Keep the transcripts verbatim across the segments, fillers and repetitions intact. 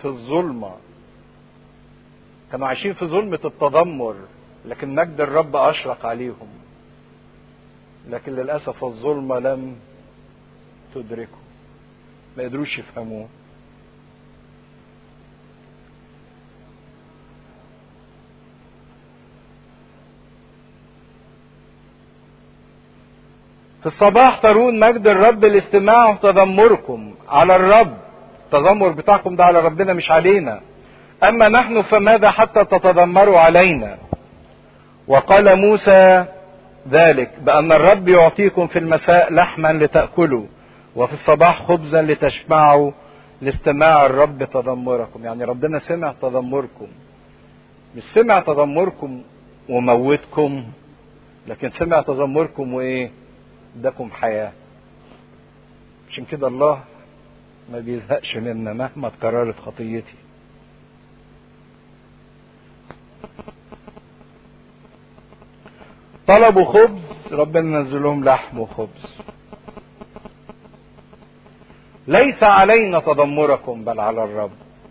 في الظلمة، كانوا عايشين في ظلمة التذمر، لكن مجد الرب أشرق عليهم. لكن للأسف الظلمة لم تدركه، ما قدروش يفهموه. في الصباح ترون مجد الرب لاستماع تذمركم على الرب. التذمر بتاعكم ده على ربنا مش علينا. أما نحن فماذا حتى تتذمروا علينا؟ وقال موسى ذلك بأن الرب يعطيكم في المساء لحما لتأكلوا وفي الصباح خبزا لتشبعوا لاستماع الرب تذمركم. يعني ربنا سمع تذمركم، مش سمع تذمركم وموتكم، لكن سمع تذمركم وايه؟ اداكم حياة. عشان كده الله ما بيزهقش منا مهما اتكررت خطيتي. طلبوا خبز، ربنا نزل لهم لحم وخبز. ليس علينا تذمركم بل على الرب.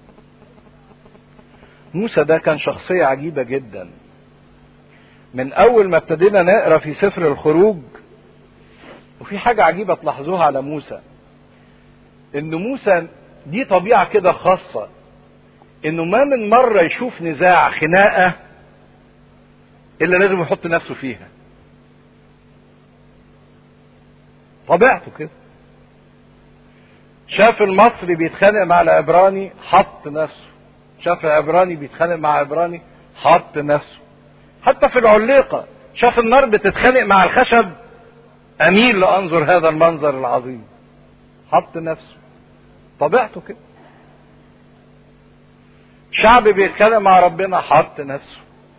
موسى ده كان شخصية عجيبة جدا. من اول ما ابتدينا نقرا في سفر الخروج، وفي حاجة عجيبة تلاحظوها على موسى، ان موسى دي طبيعة كده خاصة، انه ما من مرة يشوف نزاع خناقة الا لازم يحط نفسه فيها. طبيعته كده. شاف المصري بيتخانق مع العبراني حط نفسه، شاف العبراني بيتخانق مع عبراني حط نفسه. حتى في العليقة شاف النار بتتخانق مع الخشب، اميل لانظر هذا المنظر العظيم، حط نفسه. طبيعته كده. شعب بيتخانق مع ربنا حط نفسه.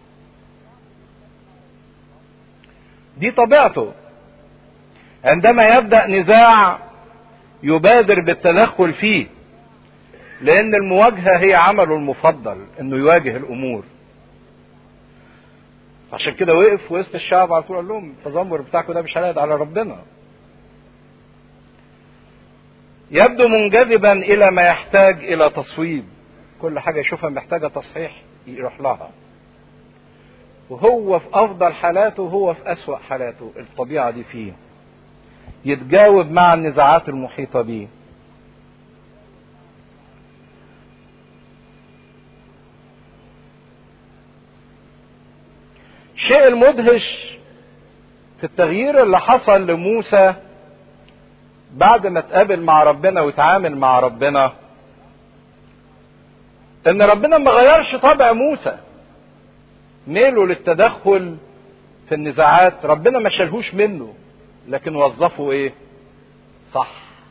دي طبيعته. عندما يبدأ نزاع يبادر بالتدخل فيه، لان المواجهة هي عمله المفضل، انه يواجه الامور. عشان كده وقف وسط الشعب على طول قال لهم التذمر بتاعكم ده مش هيعود على ربنا. يبدو منجذبا الى ما يحتاج الى تصويب. كل حاجة يشوفها محتاجة تصحيح يروح لها. وهو في افضل حالاته وهو في اسوأ حالاته، الطبيعة دي فيه. يتجاوب مع النزاعات المحيطة به. الشيء المدهش في التغيير اللي حصل لموسى بعد ما اتقابل مع ربنا وتعامل مع ربنا، ان ربنا ما غيرش طبع موسى. ميله للتدخل في النزاعات ربنا ما شالهوش منه، لكن وظفه ايه؟ صح.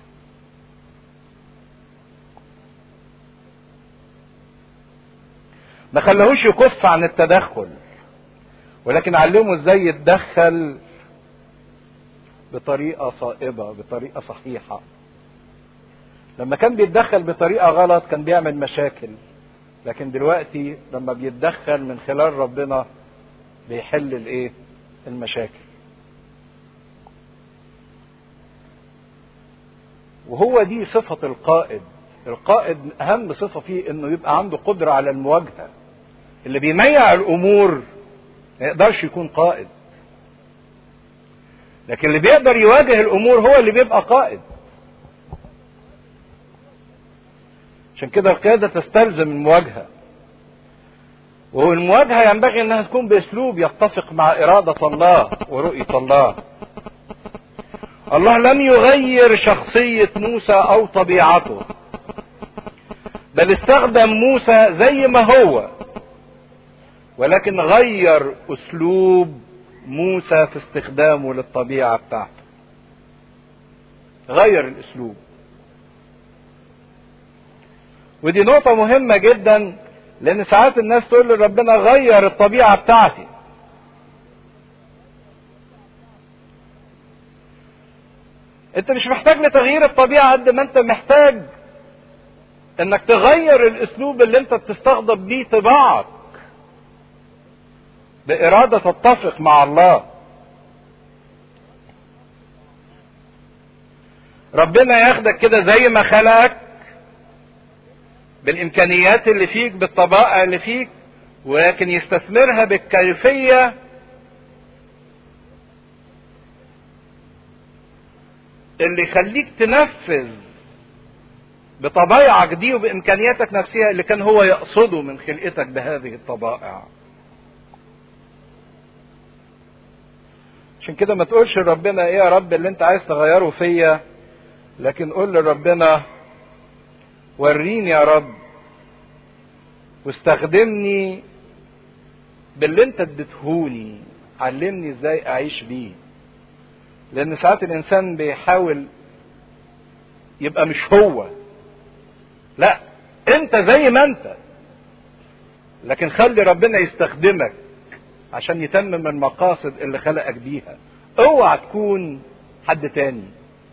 ما خلاهوش يكف عن التدخل، ولكن علمه ازاي يتدخل بطريقة صائبة، بطريقة صحيحة. لما كان بيتدخل بطريقة غلط كان بيعمل مشاكل، لكن دلوقتي لما بيتدخل من خلال ربنا بيحل الايه؟ المشاكل. وهو دي صفة القائد. القائد اهم صفة فيه انه يبقى عنده قدرة على المواجهة. اللي بيميع الامور ما يقدرش يكون قائد، لكن اللي بيقدر يواجه الامور هو اللي بيبقى قائد. عشان كده القيادة تستلزم المواجهة، والمواجهة ينبغي انها تكون باسلوب يتفق مع ارادة الله ورؤية الله. الله لم يغير شخصية موسى او طبيعته، بل استخدم موسى زي ما هو، ولكن غير اسلوب موسى في استخدامه للطبيعة بتاعته. غير الاسلوب. ودي نقطة مهمة جدا، لان ساعات الناس تقول لربنا غير الطبيعة بتاعتي. انت مش محتاج لتغيير الطبيعة قد ما انت محتاج انك تغير الاسلوب اللي انت بتستخدم بيه طباعك بإرادة تتفق مع الله. ربنا ياخدك كده زي ما خلقك بالامكانيات اللي فيك، بالطبائع اللي فيك، ولكن يستثمرها بالكيفية اللي يخليك تنفذ بطبائعك دي وبامكانياتك نفسها اللي كان هو يقصده من خلقتك بهذه الطبائع. عشان كده ما تقولش لربنا ايه يا رب اللي انت عايز تغيره فيا، لكن قول لربنا وريني يا رب واستخدمني باللي انت اديتهوني، علمني ازاي اعيش بيه. لان ساعات الانسان بيحاول يبقى مش هو، لا انت زي ما انت، لكن خلي ربنا يستخدمك عشان يتمم المقاصد اللي خلقك بيها. اوعى تكون حد تاني،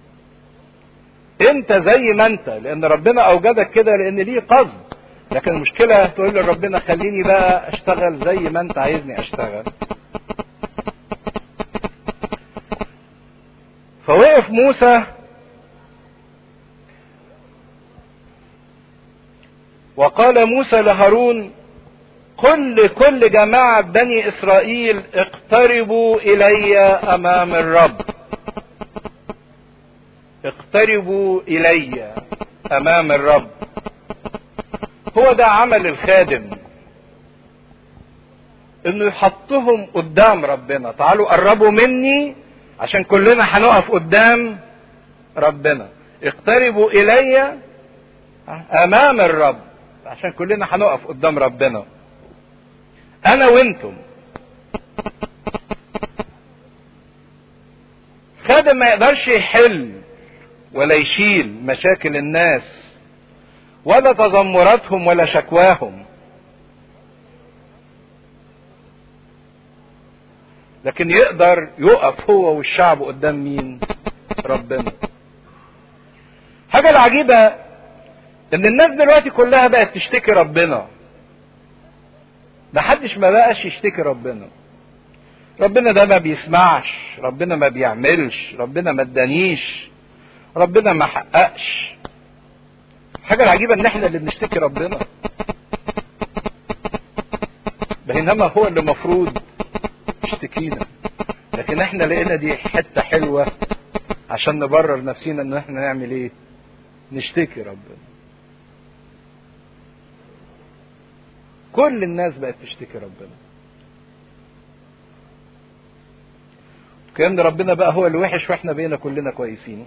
انت زي ما انت، لان ربنا اوجدك كده لان ليه قصد. لكن المشكلة تقول لربنا خليني بقى اشتغل زي ما انت عايزني اشتغل. فوقف موسى وقال موسى لهارون قل لكل جماعة بني اسرائيل اقتربوا الي امام الرب. اقتربوا الي امام الرب. هو ده عمل الخادم، انه يحطهم قدام ربنا. تعالوا قربوا مني عشان كلنا هنقف قدام ربنا. اقتربوا الي امام الرب عشان كلنا هنقف قدام ربنا، انا وانتم. خادم ما يقدرش يحل ولا يشيل مشاكل الناس ولا تذمراتهم ولا شكواهم، لكن يقدر يقف هو والشعب قدام مين؟ ربنا. حاجة العجيبة ان الناس دلوقتي كلها بقت تشتكي ربنا، محدش ما بقاش يشتكي ربنا. ربنا ده ما بيسمعش، ربنا ما بيعملش، ربنا ما ادانيش، ربنا ما حققش. الحاجة العجيبة ان احنا اللي بنشتكي ربنا، بينما هو اللي مفروض يشتكينا. لكن احنا لقينا دي حتة حلوة عشان نبرر نفسينا ان احنا نعمل ايه؟ نشتكي ربنا. كل الناس بقت تشتكي ربنا، كأن ربنا بقى هو الوحش واحنا بقينا كلنا كويسين.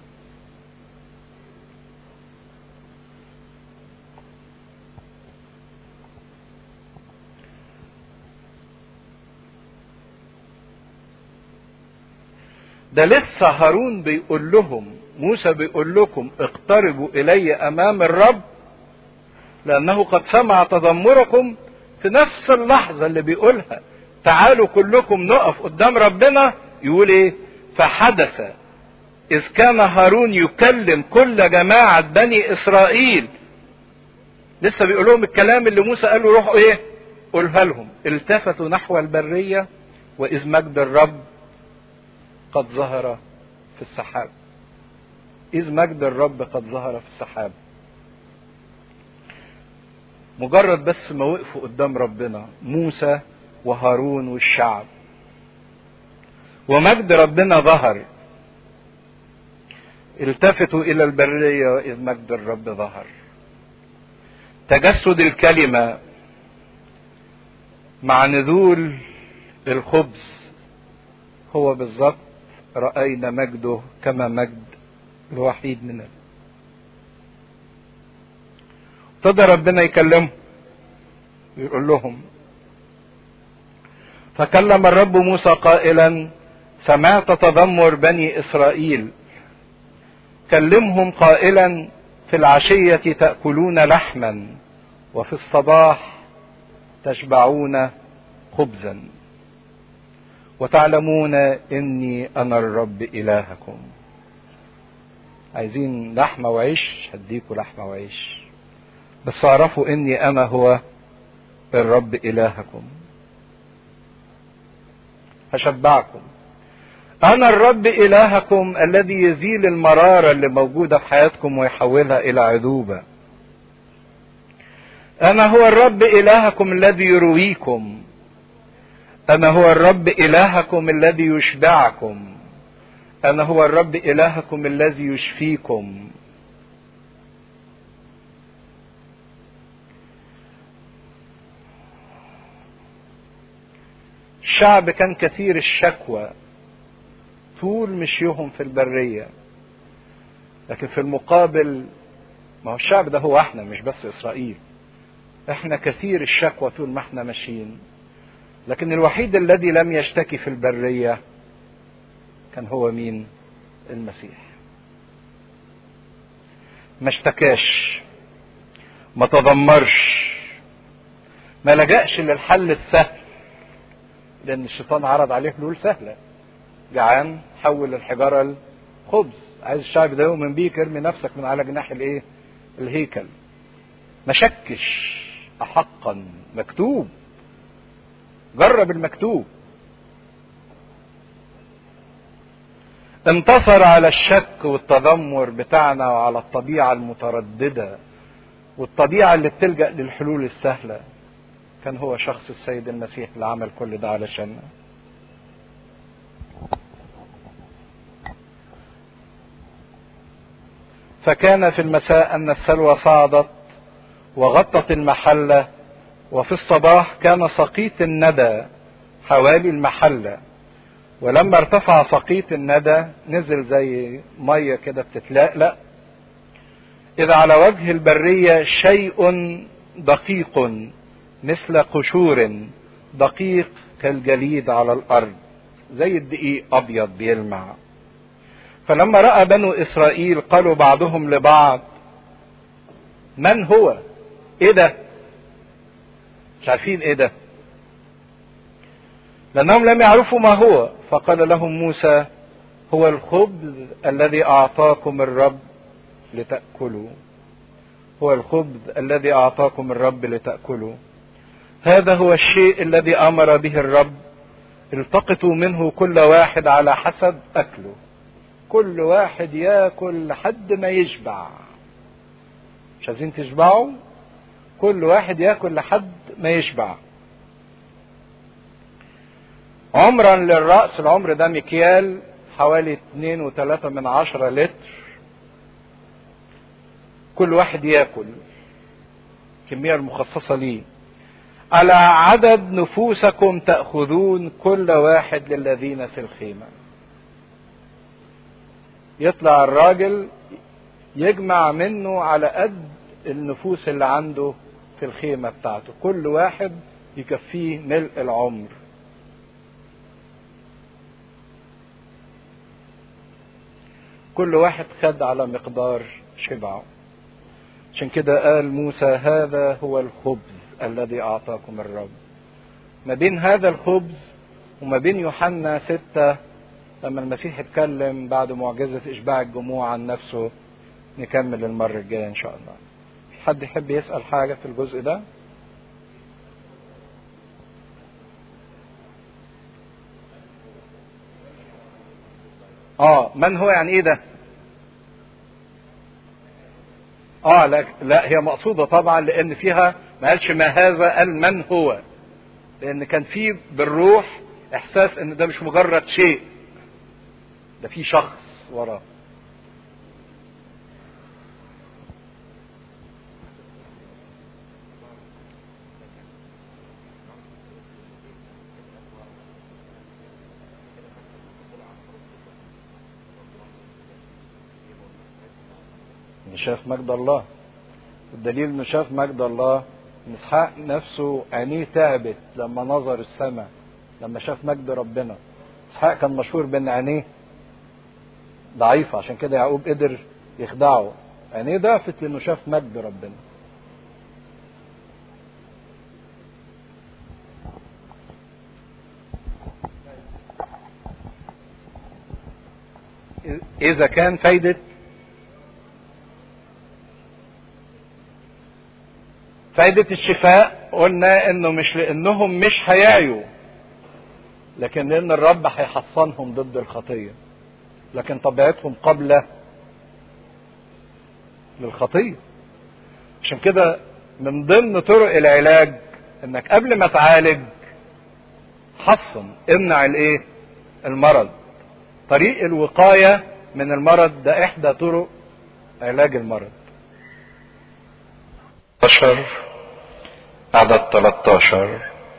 ده لسه هارون بيقول لهم، موسى بيقول لكم اقتربوا الي امام الرب لانه قد سمع تذمركم. في نفس اللحظة اللي بيقولها تعالوا كلكم نقف قدام ربنا، يقول ايه؟ فحدث اذ كان هارون يكلم كل جماعة بني اسرائيل. لسه بيقول لهم الكلام اللي موسى قال له روحوا ايه؟ قولها لهم. التفتوا نحو البرية واذ مجد الرب قد ظهر في السحاب. إذ مجد الرب قد ظهر في السحاب. مجرد بس ما وقفوا قدام ربنا موسى وهارون والشعب، ومجد ربنا ظهر. التفتوا إلى البرية وإذ مجد الرب ظهر. تجسد الكلمة مع نزول الخبز هو بالظبط رأينا مجده كما مجد الوحيد مننا. ابتدى ربنا يكلمهم يقول لهم فكلم الرب موسى قائلا سمعت تذمر بني إسرائيل. كلمهم قائلا في العشية تأكلون لحما وفي الصباح تشبعون خبزا وتعلمون اني انا الرب الهكم. عايزين لحمة وعيش؟ هديكوا لحمة وعيش، بس اعرفوا اني انا هو الرب الهكم. هشبعكم. انا الرب الهكم الذي يزيل المرارة اللي موجودة في حياتكم ويحولها الى عذوبة. انا هو الرب الهكم الذي يرويكم، انا هو الرب الهكم الذي يشبعكم، انا هو الرب الهكم الذي يشفيكم. الشعب كان كثير الشكوى طول مشيهم في البرية، لكن في المقابل ما هو الشعب ده هو احنا، مش بس اسرائيل، احنا كثير الشكوى طول ما احنا ماشيين، لكن الوحيد الذي لم يشتكي في البرية كان هو مين؟ المسيح. ما اشتكاش، ما تذمرش، ما لجأش للحل السهل، لان الشيطان عرض عليه حلول سهلة. جعان حول الحجارة الخبز، عايز الشعب ده يؤمن بيك ارمي نفسك من على جناح الايه؟ الهيكل. ما شكش، احقا مكتوب، جرب المكتوب. انتصر على الشك والتذمر بتاعنا وعلى الطبيعة المترددة والطبيعة اللي بتلجأ للحلول السهلة. كان هو شخص السيد المسيح اللي عمل كل ده علشاننا. فكان في المساء أن السلوى صعدت وغطت المحلة، وفي الصباح كان سقيط الندى حوالي المحلة، ولما ارتفع سقيط الندى نزل زي مية كده بتتلألأ، إذا على وجه البرية شيء دقيق مثل قشور دقيق كالجليد على الأرض، زي الدقيق أبيض بيلمع. فلما رأى بنو إسرائيل قالوا بعضهم لبعض: من هو؟ إيه ده؟ مش عارفين إيه ده، لأنهم لم يعرفوا ما هو. فقال لهم موسى: هو الخبز الذي أعطاكم الرب لتأكلوا، هو الخبز الذي أعطاكم الرب لتأكلوا، هذا هو الشيء الذي أمر به الرب، التقطوا منه كل واحد على حسب أكله. كل واحد ياكل لحد ما يشبع، مش عايزين تشبعوا، كل واحد ياكل لحد ما يشبع. عمرا للرأس، العمر ده مكيال حوالي اتنين وتلاتة من عشرة لتر، كل واحد ياكل الكمية المخصصة ليه. على عدد نفوسكم تأخذون كل واحد للذين في الخيمة. يطلع الراجل يجمع منه على قد النفوس اللي عنده في الخيمة بتاعته، كل واحد يكفيه ملء العمر. كل واحد خد على مقدار شبعه. عشان كده قال موسى: هذا هو الخبز الذي أعطاكم الرب. ما بين هذا الخبز وما بين يوحنا ستة لما المسيح اتكلم بعد معجزة إشباع الجموع عن نفسه، نكمل المرة الجاية إن شاء الله. حد يحب يسأل حاجة في الجزء ده؟ اه من هو يعني ايه ده؟ اه لا, لا هي مقصودة طبعا، لان فيها ما قالش ما هذا، قال من هو، لان كان فيه بالروح احساس ان ده مش مجرد شيء، ده فيه شخص وراه. شاف مجد الله، الدليل انه شاف مجد الله ان اسحاق نفسه عينيه تعبت لما نظر السماء، لما شاف مجد ربنا. اسحاق كان مشهور بان عينيه ضعيفة، عشان كده يعقوب قدر يخدعه، عينيه ضعفت لانه شاف مجد ربنا. اذا كان فايدة فايدة الشفاء، قلنا انه مش لانهم مش هيعيوا، لكن لان الرب هيحصنهم ضد الخطية، لكن طبيعتهم قابلة للخطية. عشان كده من ضمن طرق العلاج انك قبل ما تعالج حصن، امنع الايه؟ المرض. طريق الوقاية من المرض ده احدى طرق علاج المرض. عدد ثلاثة عشر.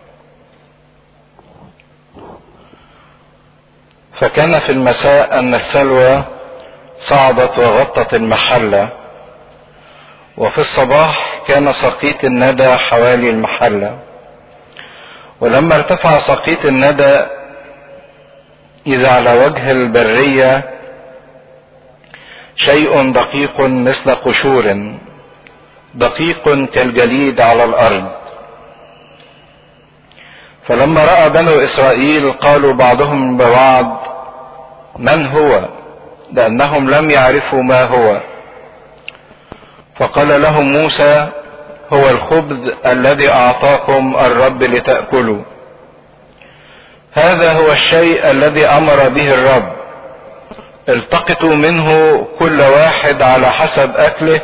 فكان في المساء ان السلوى صعدت وغطت المحلة، وفي الصباح كان سقيط الندى حوالي المحلة. ولما ارتفع سقيط الندى إذا على وجه البرية شيء دقيق مثل قشور، دقيق كالجليد على الأرض. فلما رأى بنو إسرائيل قالوا بعضهم ببعض: من هو؟ لأنهم لم يعرفوا ما هو. فقال لهم موسى: هو الخبز الذي أعطاكم الرب لتأكلوا. هذا هو الشيء الذي أمر به الرب، التقطوا منه كل واحد على حسب أكله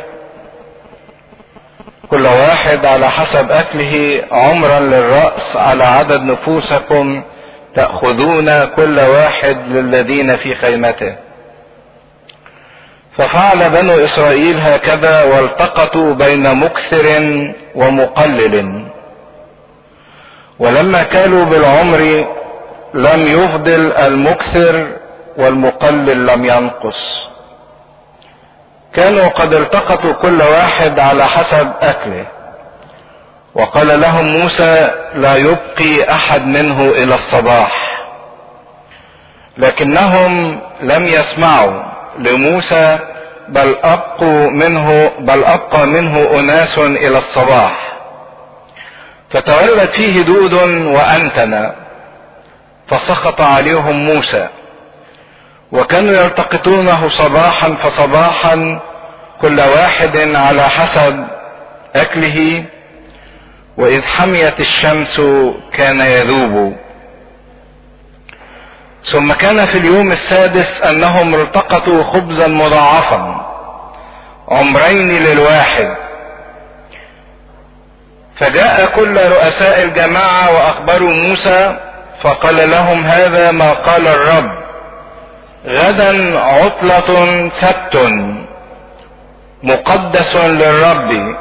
كل واحد على حسب أكله عمرا للرأس على عدد نفوسكم، تأخذون كل واحد للذين في خيمته. ففعل بنو إسرائيل هكذا، والتقطوا بين مكثر ومقلل. ولما كالوا بالعمر لم يفضل المكثر، والمقلل لم ينقص. كانوا قد التقطوا كل واحد على حسب أكله. وقال لهم موسى: لا يبقي أحد منه إلى الصباح. لكنهم لم يسمعوا لموسى، بل أبقوا منه بل أبقى منه أناس إلى الصباح. فتولد فيه دود وأنتن، فسخط عليهم موسى. وكانوا يلتقطونه صباحا فصباحا كل واحد على حسب أكله، وإذ حميت الشمس كان يذوب. ثم كان في اليوم السادس أنهم التقطوا خبزا مضاعفا عمرين للواحد. فجاء كل رؤساء الجماعة وأخبروا موسى، فقال لهم: هذا ما قال الرب: غدا عطلة سبت مقدس للرب،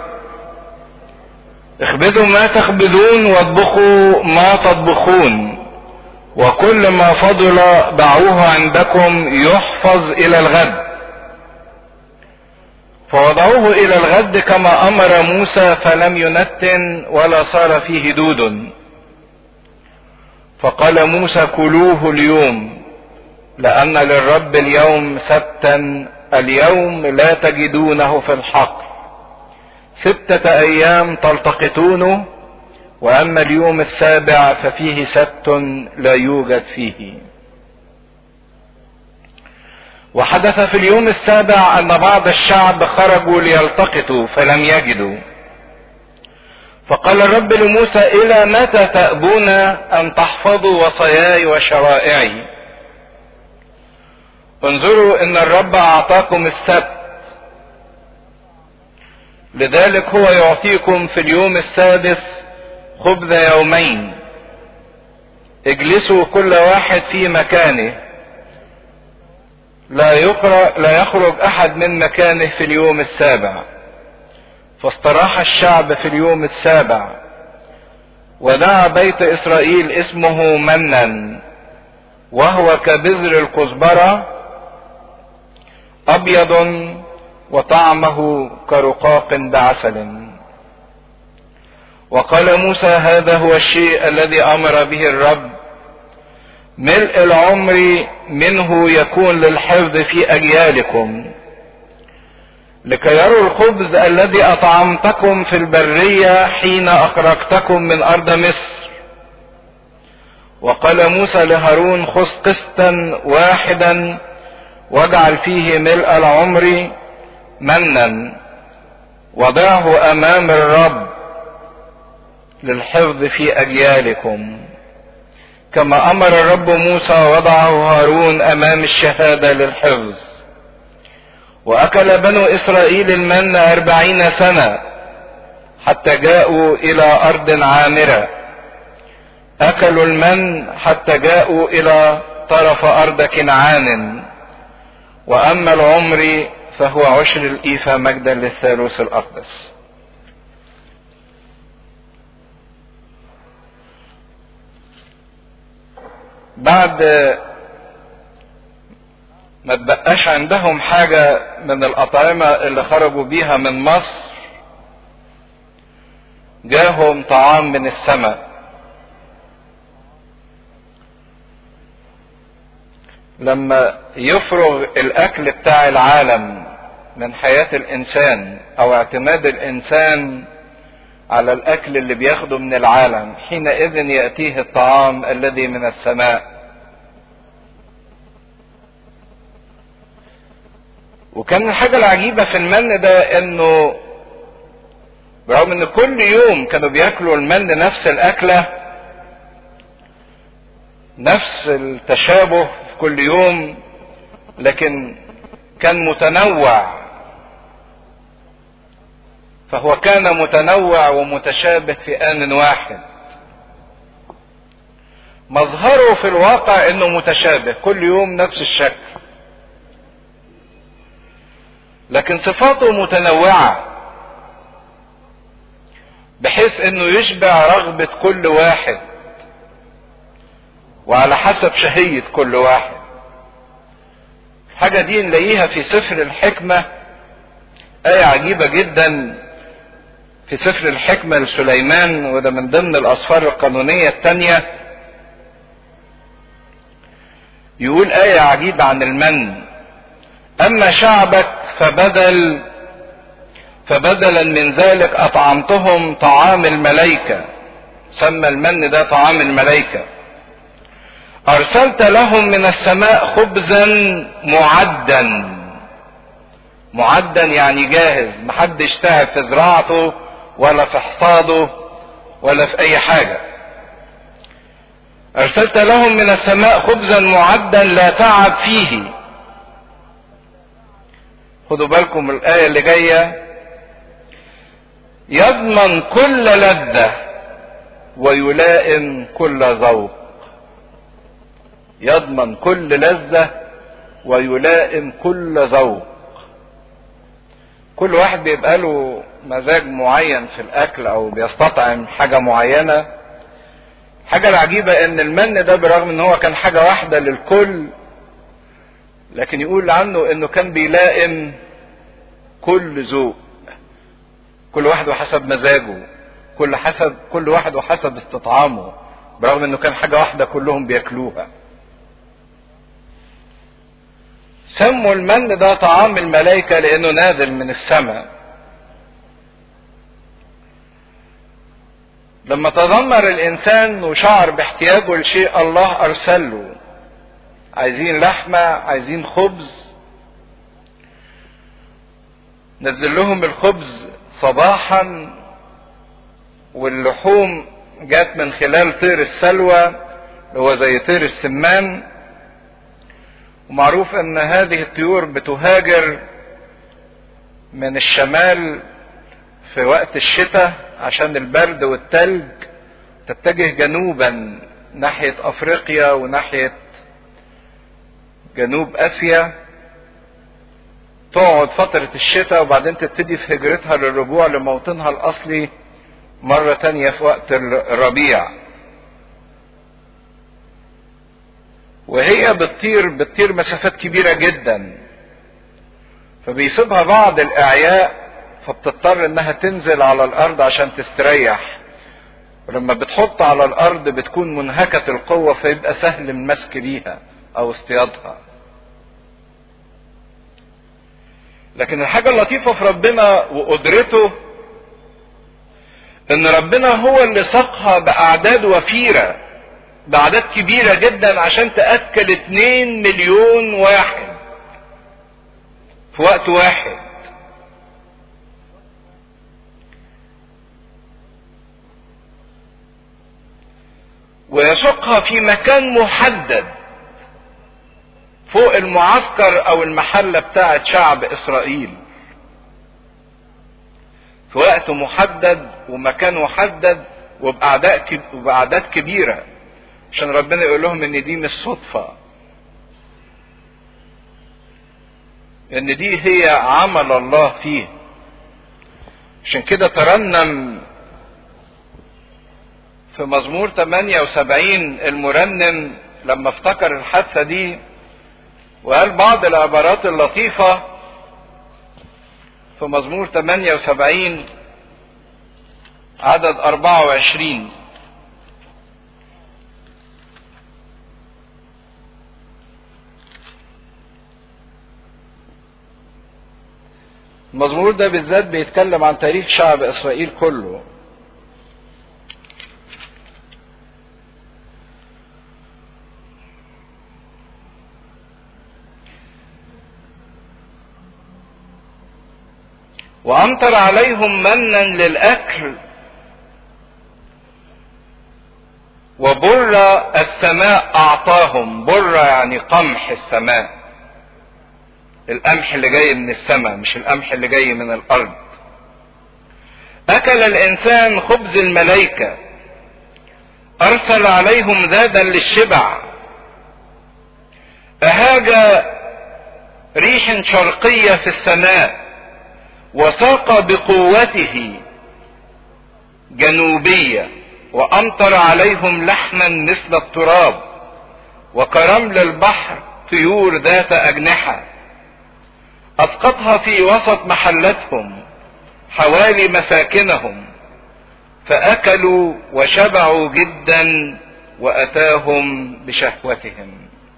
اخبزوا ما تخبزون واطبخوا ما تطبخون، وكل ما فضل ضعوه عندكم يحفظ الى الغد. فوضعوه الى الغد كما امر موسى، فلم ينتن ولا صار فيه دود. فقال موسى: كلوه اليوم، لأن للرب اليوم سبتا، اليوم لا تجدونه في الحقل. ستة أيام تلتقطونه، وأما اليوم السابع ففيه سبت لا يوجد فيه. وحدث في اليوم السابع أن بعض الشعب خرجوا ليلتقطوا فلم يجدوا. فقال الرب لموسى: إلى متى تأبون أن تحفظوا وصاياي وشرائعي؟ انظروا ان الرب اعطاكم السبت، لذلك هو يعطيكم في اليوم السادس خبز يومين. اجلسوا كل واحد في مكانه، لا يقرأ لا يخرج احد من مكانه في اليوم السابع. فاستراح الشعب في اليوم السابع، ودعا بيت اسرائيل اسمه منا، وهو كبذر الكزبرة ابيض وطعمه كرقاق بعسل. وقال موسى: هذا هو الشيء الذي امر به الرب، ملء العمر منه يكون للحفظ في اجيالكم، لكي يروا الخبز الذي اطعمتكم في البرية حين اخرجتكم من ارض مصر. وقال موسى لهارون: خذ قسطا واحدا واجعل فيه ملء العمر منا، وضعه امام الرب للحفظ في اجيالكم، كما امر الرب موسى، وضعه هارون امام الشهادة للحفظ. واكل بنو اسرائيل المن اربعين سنة، حتى جاءوا الى ارض عامرة. اكلوا المن حتى جاءوا الى طرف ارض كنعان. واما العمر فهو عشر الايفة مجدا للثالوث الاقدس. بعد ما تبقاش عندهم حاجة من الأطعمة اللي خرجوا بيها من مصر، جاهم طعام من السماء. لما يفرغ الأكل بتاع العالم من حياة الإنسان أو اعتماد الإنسان على الأكل اللي بياخده من العالم، حينئذ يأتيه الطعام الذي من السماء. وكان الحاجة العجيبة في المن ده انه برغم ان كل يوم كانوا بياكلوا المن نفس الاكلة، نفس التشابه في كل يوم، لكن كان متنوع. فهو كان متنوع ومتشابه في آن واحد. مظهره في الواقع انه متشابه كل يوم نفس الشكل، لكن صفاته متنوعة بحيث انه يشبع رغبة كل واحد وعلى حسب شهية كل واحد. الحاجة دي نلاقيها في سفر الحكمة، آية عجيبة جدا في سفر الحكمة لسليمان، وده من ضمن الأسفار القانونية الثانية. يقول آية عجيبة عن المن: أما شعبك فبدل فبدلا من ذلك أطعمتهم طعام الملائكة. سمى المن ده طعام الملائكة. أرسلت لهم من السماء خبزا معدا. معدا يعني جاهز، محدش تعب في زراعته ولا في حصاده ولا في أي حاجة. أرسلت لهم من السماء خبزا معدا لا تعب فيه. خدوا بالكم الآية اللي جاية: يضمن كل لذة ويلائم كل ذوق. يضمن كل لذة ويلائم كل ذوق. كل واحد بيبقى له مزاج معين في الأكل أو بيستطعم حاجة معينة. الحاجة العجيبة إن المن ده برغم إن هو كان حاجة واحدة للكل، لكن يقول عنه إنه كان بيلائم كل ذوق. كل واحد وحسب مزاجه، كل حسب كل واحد وحسب استطعامه، برغم إنه كان حاجة واحدة كلهم بياكلوها. سموا المن ده طعام الملائكة لأنه نازل من السماء. لما تذمر الإنسان وشعر باحتياجه لشيء، الله أرسل له. عايزين لحمة، عايزين خبز، نزل لهم الخبز صباحا، واللحوم جات من خلال طير السلوى اللي هو زي طير السمان. ومعروف ان هذه الطيور بتهاجر من الشمال في وقت الشتاء عشان البرد والتلج، تتجه جنوبا ناحية افريقيا وناحية جنوب اسيا، تقعد فترة الشتاء وبعدين تبتدي في هجرتها للرجوع لموطنها الاصلي مرة تانية في وقت الربيع. وهي بتطير بتطير مسافات كبيرة جدا، فبيصيبها بعض الاعياء فبتضطر انها تنزل على الارض عشان تستريح. ولما بتحط على الارض بتكون منهكة القوة، فيبقى سهل المسك بيها او اصطيادها. لكن الحاجة اللطيفة في ربنا وقدرته ان ربنا هو اللي ساقها باعداد وفيرة، باعداد كبيرة جدا، عشان تأكل اتنين مليون واحد في وقت واحد. ويسوقها في مكان محدد فوق المعسكر او المحلة بتاعت شعب اسرائيل. في وقت محدد ومكان محدد وبأعداد وبأعداد كبيرة، عشان ربنا يقول لهم ان دي مش صدفة، ان دي هي عمل الله فيه. عشان كده ترنم في مزمور ثمانية وسبعين المرنم لما افتكر الحادثة دي وقال بعض العبارات اللطيفة في مزمور ثمانية وسبعين عدد أربعة وعشرين. المزمور ده بالذات بيتكلم عن تاريخ شعب إسرائيل كله. وأمطر عليهم منا للأكل وبر السماء أعطاهم. بر يعني قمح السماء، القمح اللي جاي من السماء مش القمح اللي جاي من الأرض. أكل الإنسان خبز الملائكة، أرسل عليهم ذادا للشبع. أهاج ريح شرقية في السماء وساق بقوته جنوبية، وأمطر عليهم لحما مثل التراب، وكرمل البحر طيور ذات أجنحة. أسقطها في وسط محلتهم حوالي مساكنهم، فأكلوا وشبعوا جدا وأتاهم بشهوتهم.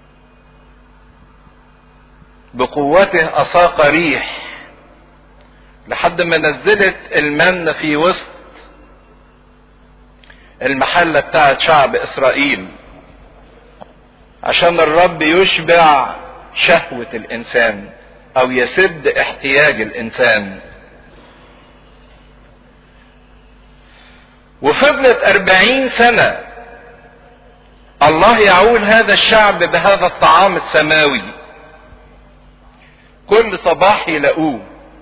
بقوته أساق ريح لحد ما نزلت المن في وسط المحلة بتاعت شعب إسرائيل، عشان الرب يشبع شهوة الإنسان أو يسد احتياج الإنسان. وفضلت أربعين سنة الله يعول هذا الشعب بهذا الطعام السماوي، كل صباح يلاقوه.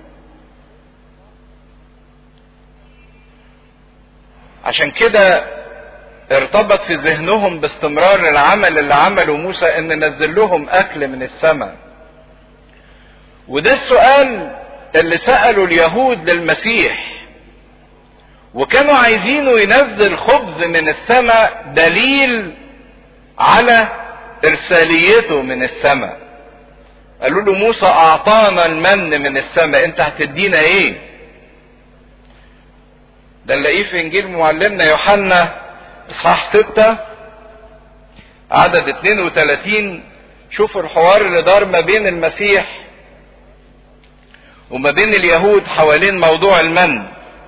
عشان كده ارتبط في ذهنهم باستمرار العمل اللي عمله موسى ان نزل لهم اكل من السماء. وده السؤال اللي سأله اليهود للمسيح، وكانوا عايزينه ينزل خبز من السماء دليل على ارساليته من السماء. قالوا له موسى اعطانا المن من السماء، انت هتدينا ايه؟ ده نلاقيه في انجيل معلمنا يوحنا اصحاح ستة عدد اتنين وتلاتين. شوفوا الحوار اللي دار ما بين المسيح وما بين اليهود حوالين موضوع المن.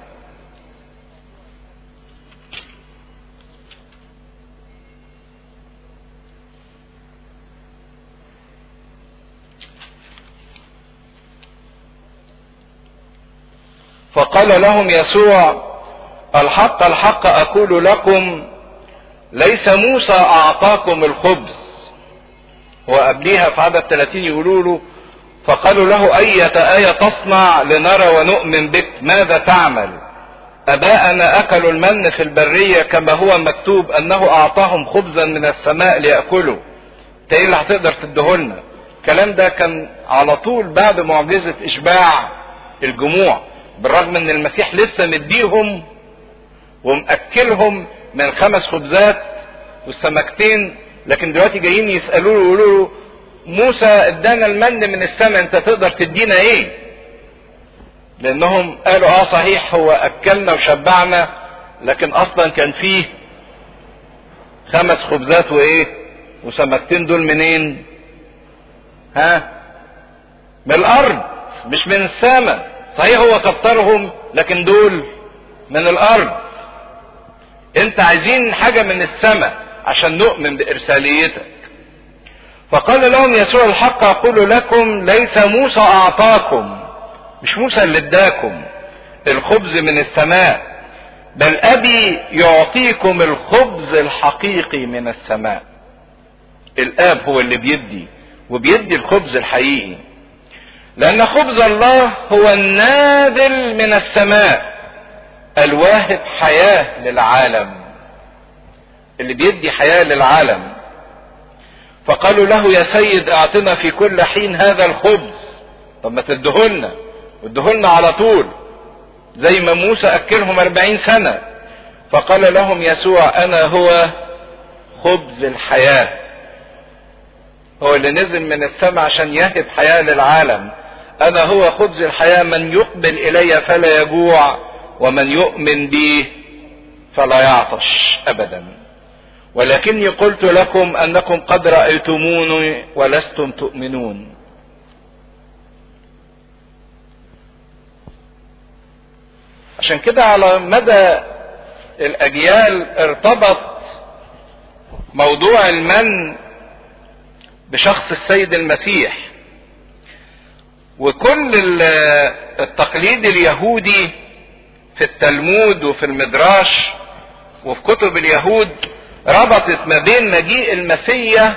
فقال لهم يسوع الحق الحق أقول لكم ليس موسى أعطاكم الخبز. وقبليها في عدد ثلاثين يقولوا له فقالوا له أية آية تصنع لنرى ونؤمن بك؟ ماذا تعمل؟ أباءنا أكلوا المن في البرية كما هو مكتوب أنه أعطاهم خبزا من السماء ليأكلوا. إيه اللي هتقدر تديهولنا؟ الكلام ده كان على طول بعد معجزة إشباع الجموع، بالرغم ان المسيح لسه مديهم ومأكلهم من خمس خبزات والسمكتين، لكن دلوقتي جايين يسألوه ويقولوا له موسى ادانا المن من السماء، انت تقدر تدينا ايه؟ لانهم قالوا اه صحيح هو اكلنا وشبعنا، لكن اصلا كان فيه خمس خبزات وايه وسمكتين. دول منين؟ ها؟ من الارض مش من السماء. صحيح هو كترهم لكن دول من الارض. انت عايزين حاجة من السماء عشان نؤمن بارساليتك. فقال لهم يسوع الحق اقول لكم ليس موسى اعطاكم، مش موسى اللي اداكم الخبز من السماء، بل ابي يعطيكم الخبز الحقيقي من السماء. الاب هو اللي بيدي، وبيدي الخبز الحقيقي، لأن خبز الله هو النازل من السماء الواهب حياة للعالم، اللي بيدي حياة للعالم. فقالوا له يا سيد اعطنا في كل حين هذا الخبز. طب ما تدهولنا وادهولنا على طول زي ما موسى اكلهم اربعين سنة. فقال لهم يسوع انا هو خبز الحياة، هو اللي نزل من السماء عشان يهب حياة للعالم. انا هو خبز الحياة، من يقبل الي فلا يجوع ومن يؤمن بي فلا يعطش ابدا. ولكني قلت لكم انكم قد رأيتموني ولستم تؤمنون. عشان كده على مدى الاجيال ارتبط موضوع المن بشخص السيد المسيح. وكل التقليد اليهودي في التلمود وفي المدراش وفي كتب اليهود ربطت ما بين مجيء المسيح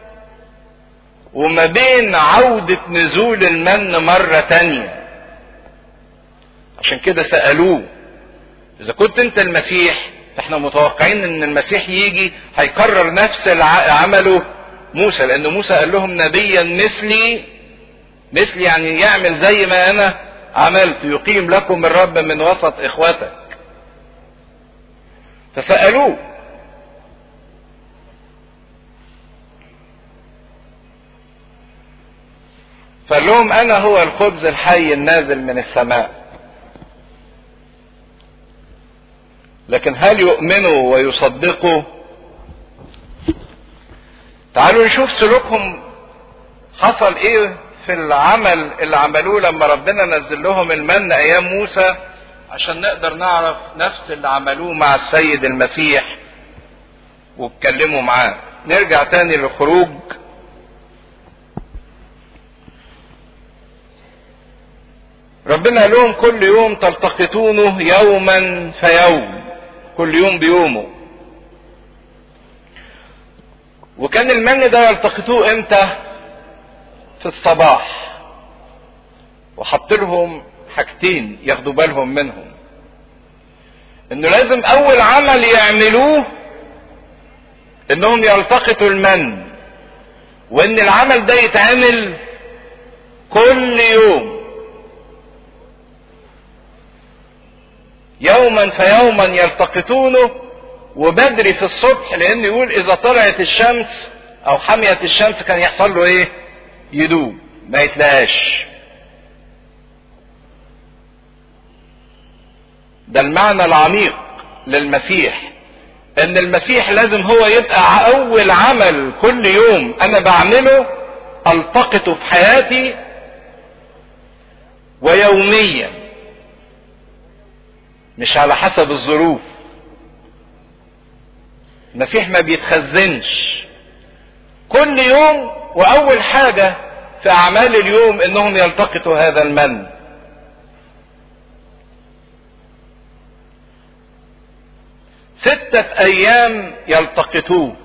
وما بين عودة نزول المن مرة تانية. عشان كده سألوه اذا كنت انت المسيح، احنا متوقعين ان المسيح يجي هيكرر نفس عمله موسى، لان موسى قال لهم نبيا مثلي، مثلي يعني يعمل زي ما انا عملت، يقيم لكم الرب من وسط اخوتك. فسألوه فقال لهم انا هو الخبز الحي النازل من السماء. لكن هل يؤمنوا ويصدقوا؟ تعالوا نشوف سلوكهم حصل ايه في العمل اللي عملوه لما ربنا نزل لهم المن ايام موسى، عشان نقدر نعرف نفس اللي عملوه مع السيد المسيح واتكلموا معاه. نرجع تاني للخروج. ربنا قال لهم كل يوم تلتقطونه يوما فيوم، كل يوم بيومه. وكان المن ده يلتقطوه امتى؟ في الصباح. وحط لهم حاجتين ياخدوا بالهم منهم، انه لازم اول عمل يعملوه انهم يلتقطوا المن، وان العمل ده يتعمل كل يوم يوما فيوما يلتقطونه، وبدري في الصبح، لان يقول اذا طلعت الشمس او حميت الشمس كان يحصل له ايه؟ يدوب، ما يتلاقاش. ده المعنى العميق للمسيح، ان المسيح لازم هو يبقى اول عمل كل يوم انا بعمله التقطه في حياتي ويوميا، مش على حسب الظروف. المسيح ما بيتخزنش، كل يوم واول حاجة في اعمال اليوم انهم يلتقطوا هذا المن. ستة ايام يلتقطوه.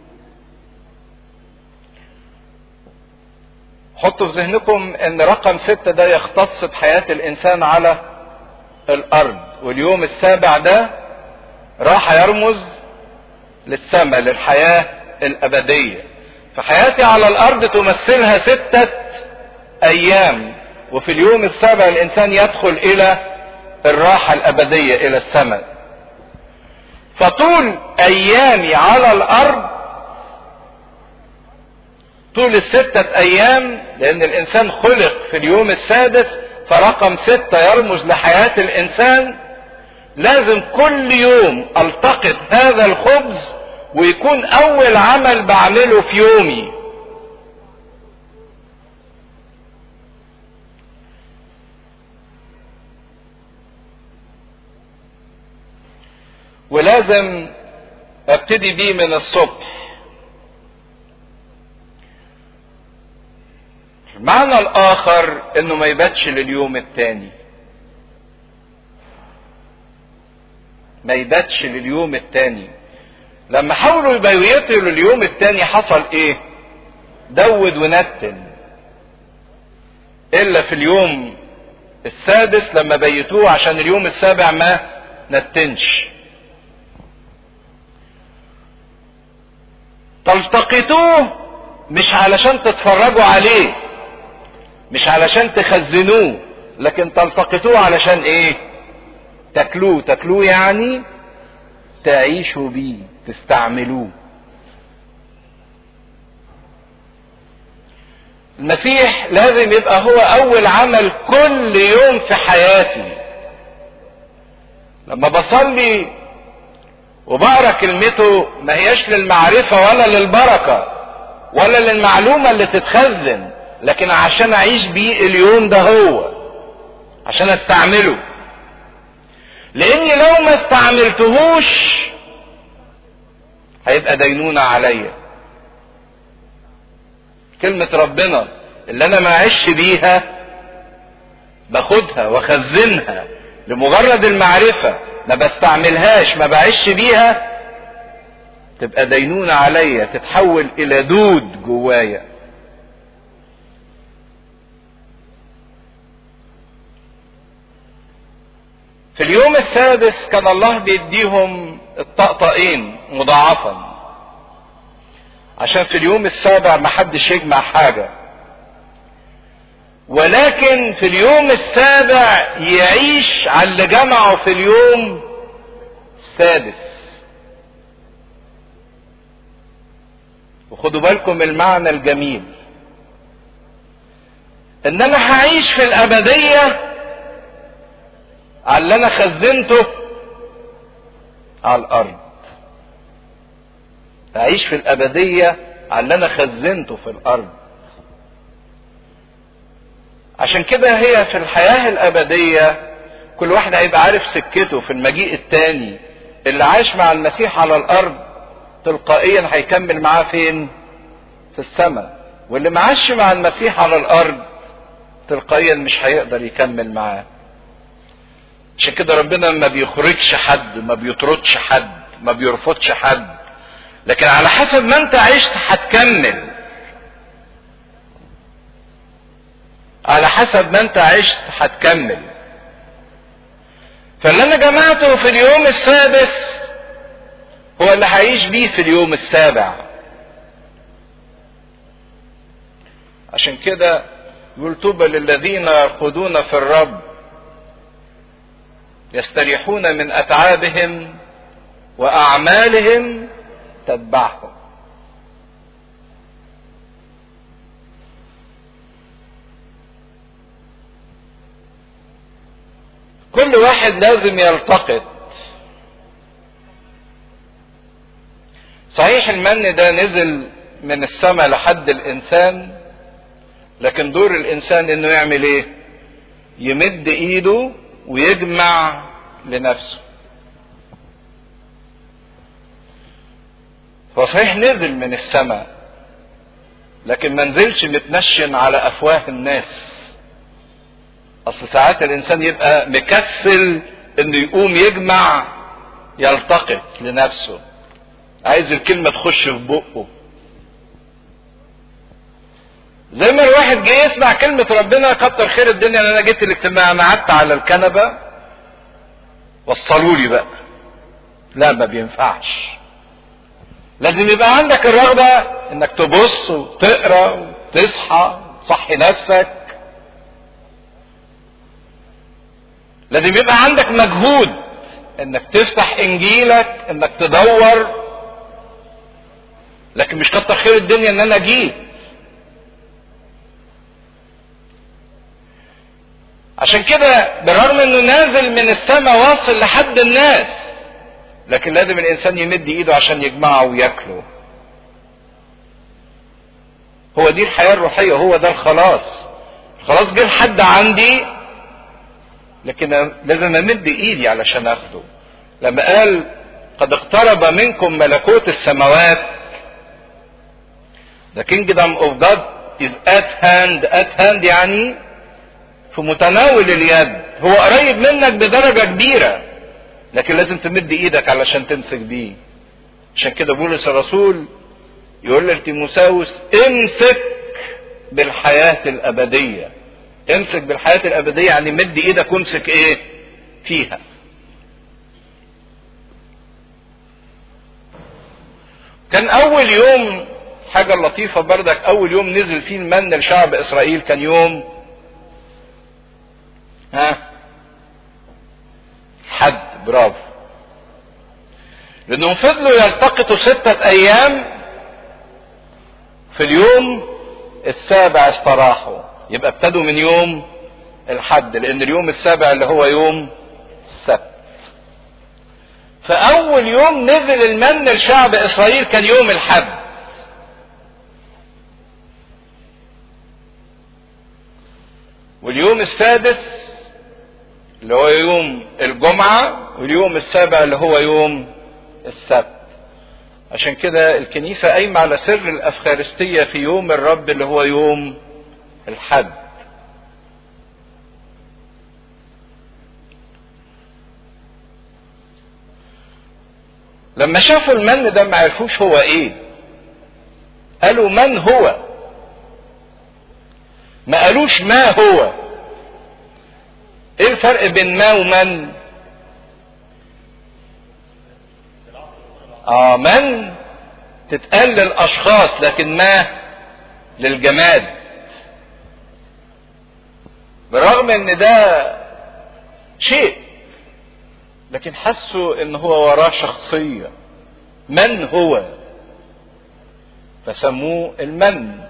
حطوا في ذهنكم ان رقم ستة ده يختص بحياة الانسان على الارض، واليوم السابع ده راح يرمز للسماء، للحياة الابدية. فحياتي على الارض تمثلها ستة ايام، وفي اليوم السابع الانسان يدخل الى الراحة الابدية، الى السماء. فطول ايامي على الارض طول الستة ايام، لان الانسان خلق في اليوم السادس، فرقم ستة يرمز لحياة الانسان. لازم كل يوم التقط هذا الخبز ويكون اول عمل بعمله في يومي. ولازم ابتدي بيه من الصبح. المعنى الاخر انه ما يباتش لليوم التاني، ما يباتش لليوم التاني. لما حاولوا يبيتوا لليوم التاني حصل ايه؟ دود ونتن. الا في اليوم السادس لما بيتوه عشان اليوم السابع ما نتنش. تلتقطوه مش علشان تتفرجوا عليه، مش علشان تخزنوه، لكن تلتقطوه علشان ايه؟ تاكلوه. تاكلوه يعني تعيشوا بيه، تستعملوه. المسيح لازم يبقى هو اول عمل كل يوم في حياتي. لما بصلي وبقرا كلمته ما هياش للمعرفة ولا للبركة ولا للمعلومة اللي تتخزن، لكن عشان اعيش بيه اليوم ده، هو عشان استعمله. لاني لو ما استعملتهوش هيبقى دينونة عليا. كلمة ربنا اللي انا ما اعيش بيها باخدها واخزنها لمجرد المعرفة، ما بستعملهاش، ما بعيش بيها، تبقى دينونة عليا، تتحول الى دود جوايا. في اليوم السادس كان الله بيديهم الطقطقين مضاعفا، عشان في اليوم السابع ما حدش يجمع حاجة، ولكن في اليوم السابع يعيش على اللي جمعه في اليوم السادس. وخدوا بالكم المعنى الجميل، ان انا هعيش في الابدية على اللي انا خزنته على الارض. هعيش في الابدية على اللي انا خزنته في الارض. عشان كده هي في الحياة الابدية كل واحد هيبقى عارف سكته في المجيء التاني. اللي عاش مع المسيح على الارض تلقائيا هيكمل معاه فين؟ في السماء. واللي ما عاش مع المسيح على الارض تلقائيا مش هيقدر يكمل معاه. عشان كده ربنا ما بيخرجش حد، ما بيطردش حد، ما بيرفضش حد، لكن على حسب ما انت عشت هتكمل. على حسب ما انت عشت هتكمل. فاللي انا جمعته في اليوم السادس هو اللي هعيش بيه في اليوم السابع. عشان كده يقول طوبى للذين يرقدون في الرب يستريحون من اتعابهم واعمالهم تتبعهم. كل واحد لازم يلتقط. صحيح المن ده نزل من السماء لحد الانسان، لكن دور الانسان انه يعمل ايه؟ يمد ايده ويجمع لنفسه. فصحيح نزل من السماء، لكن ما نزلش متنشن على افواه الناس. اصل ساعات الانسان يبقى مكسل انه يقوم يجمع يلتقط لنفسه، عايز الكلمة تخش في بقه. زي ما الواحد جه يسمع كلمة ربنا كتر خير الدنيا ان انا جيت الاجتماع، انا قعدت على الكنبة وصلوا لي بقى. لا، ما بينفعش. لازم يبقى عندك الرغبة انك تبص وتقرا وتصحى تصحي نفسك. لازم يبقى عندك مجهود انك تفتح انجيلك، انك تدور. لكن مش كتر خير الدنيا ان انا جيت. عشان كده بالرغم انه نازل من السماء واصل لحد الناس، لكن لازم الانسان يمد ايده عشان يجمعه وياكله. هو دي الحياة الروحية، هو ده الخلاص. الخلاص جه لحد عندي، لكن لازم امد ايدي علشان اخده. لما قال قد اقترب منكم ملكوت السماوات، the kingdom of God is at hand. at hand يعني في متناول اليد، هو قريب منك بدرجة كبيرة، لكن لازم تمد ايدك علشان تمسك بيه. عشان كده بولس الرسول يقول لتيموثاوس امسك بالحياة الابدية. امسك بالحياة الابدية يعني مد ايدك وامسك ايه فيها. كان اول يوم، حاجة لطيفة بردك، اول يوم نزل فيه المن لشعب اسرائيل كان يوم ها حد. برافو. لانهم فضلوا يلتقطوا ستة ايام، في اليوم السابع استراحوا. يبقى ابتدوا من يوم الحد، لان اليوم السابع اللي هو يوم السبت. فاول يوم نزل المن لشعب اسرائيل كان يوم الحد. واليوم السادس اللي هو يوم الجمعة، واليوم السابع اللي هو يوم السبت. عشان كده الكنيسة قايمة على سر الأفخارستية في يوم الرب اللي هو يوم الحد. لما شافوا المن ده ما عرفوش هو ايه، قالوا من هو، ما قالوش ما هو. ايه الفرق بين ما ومن؟ اه من تتقال للاشخاص، لكن ما للجماد. برغم ان ده شيء، لكن حسوا ان هو وراه شخصية. من هو؟ فسموه المن.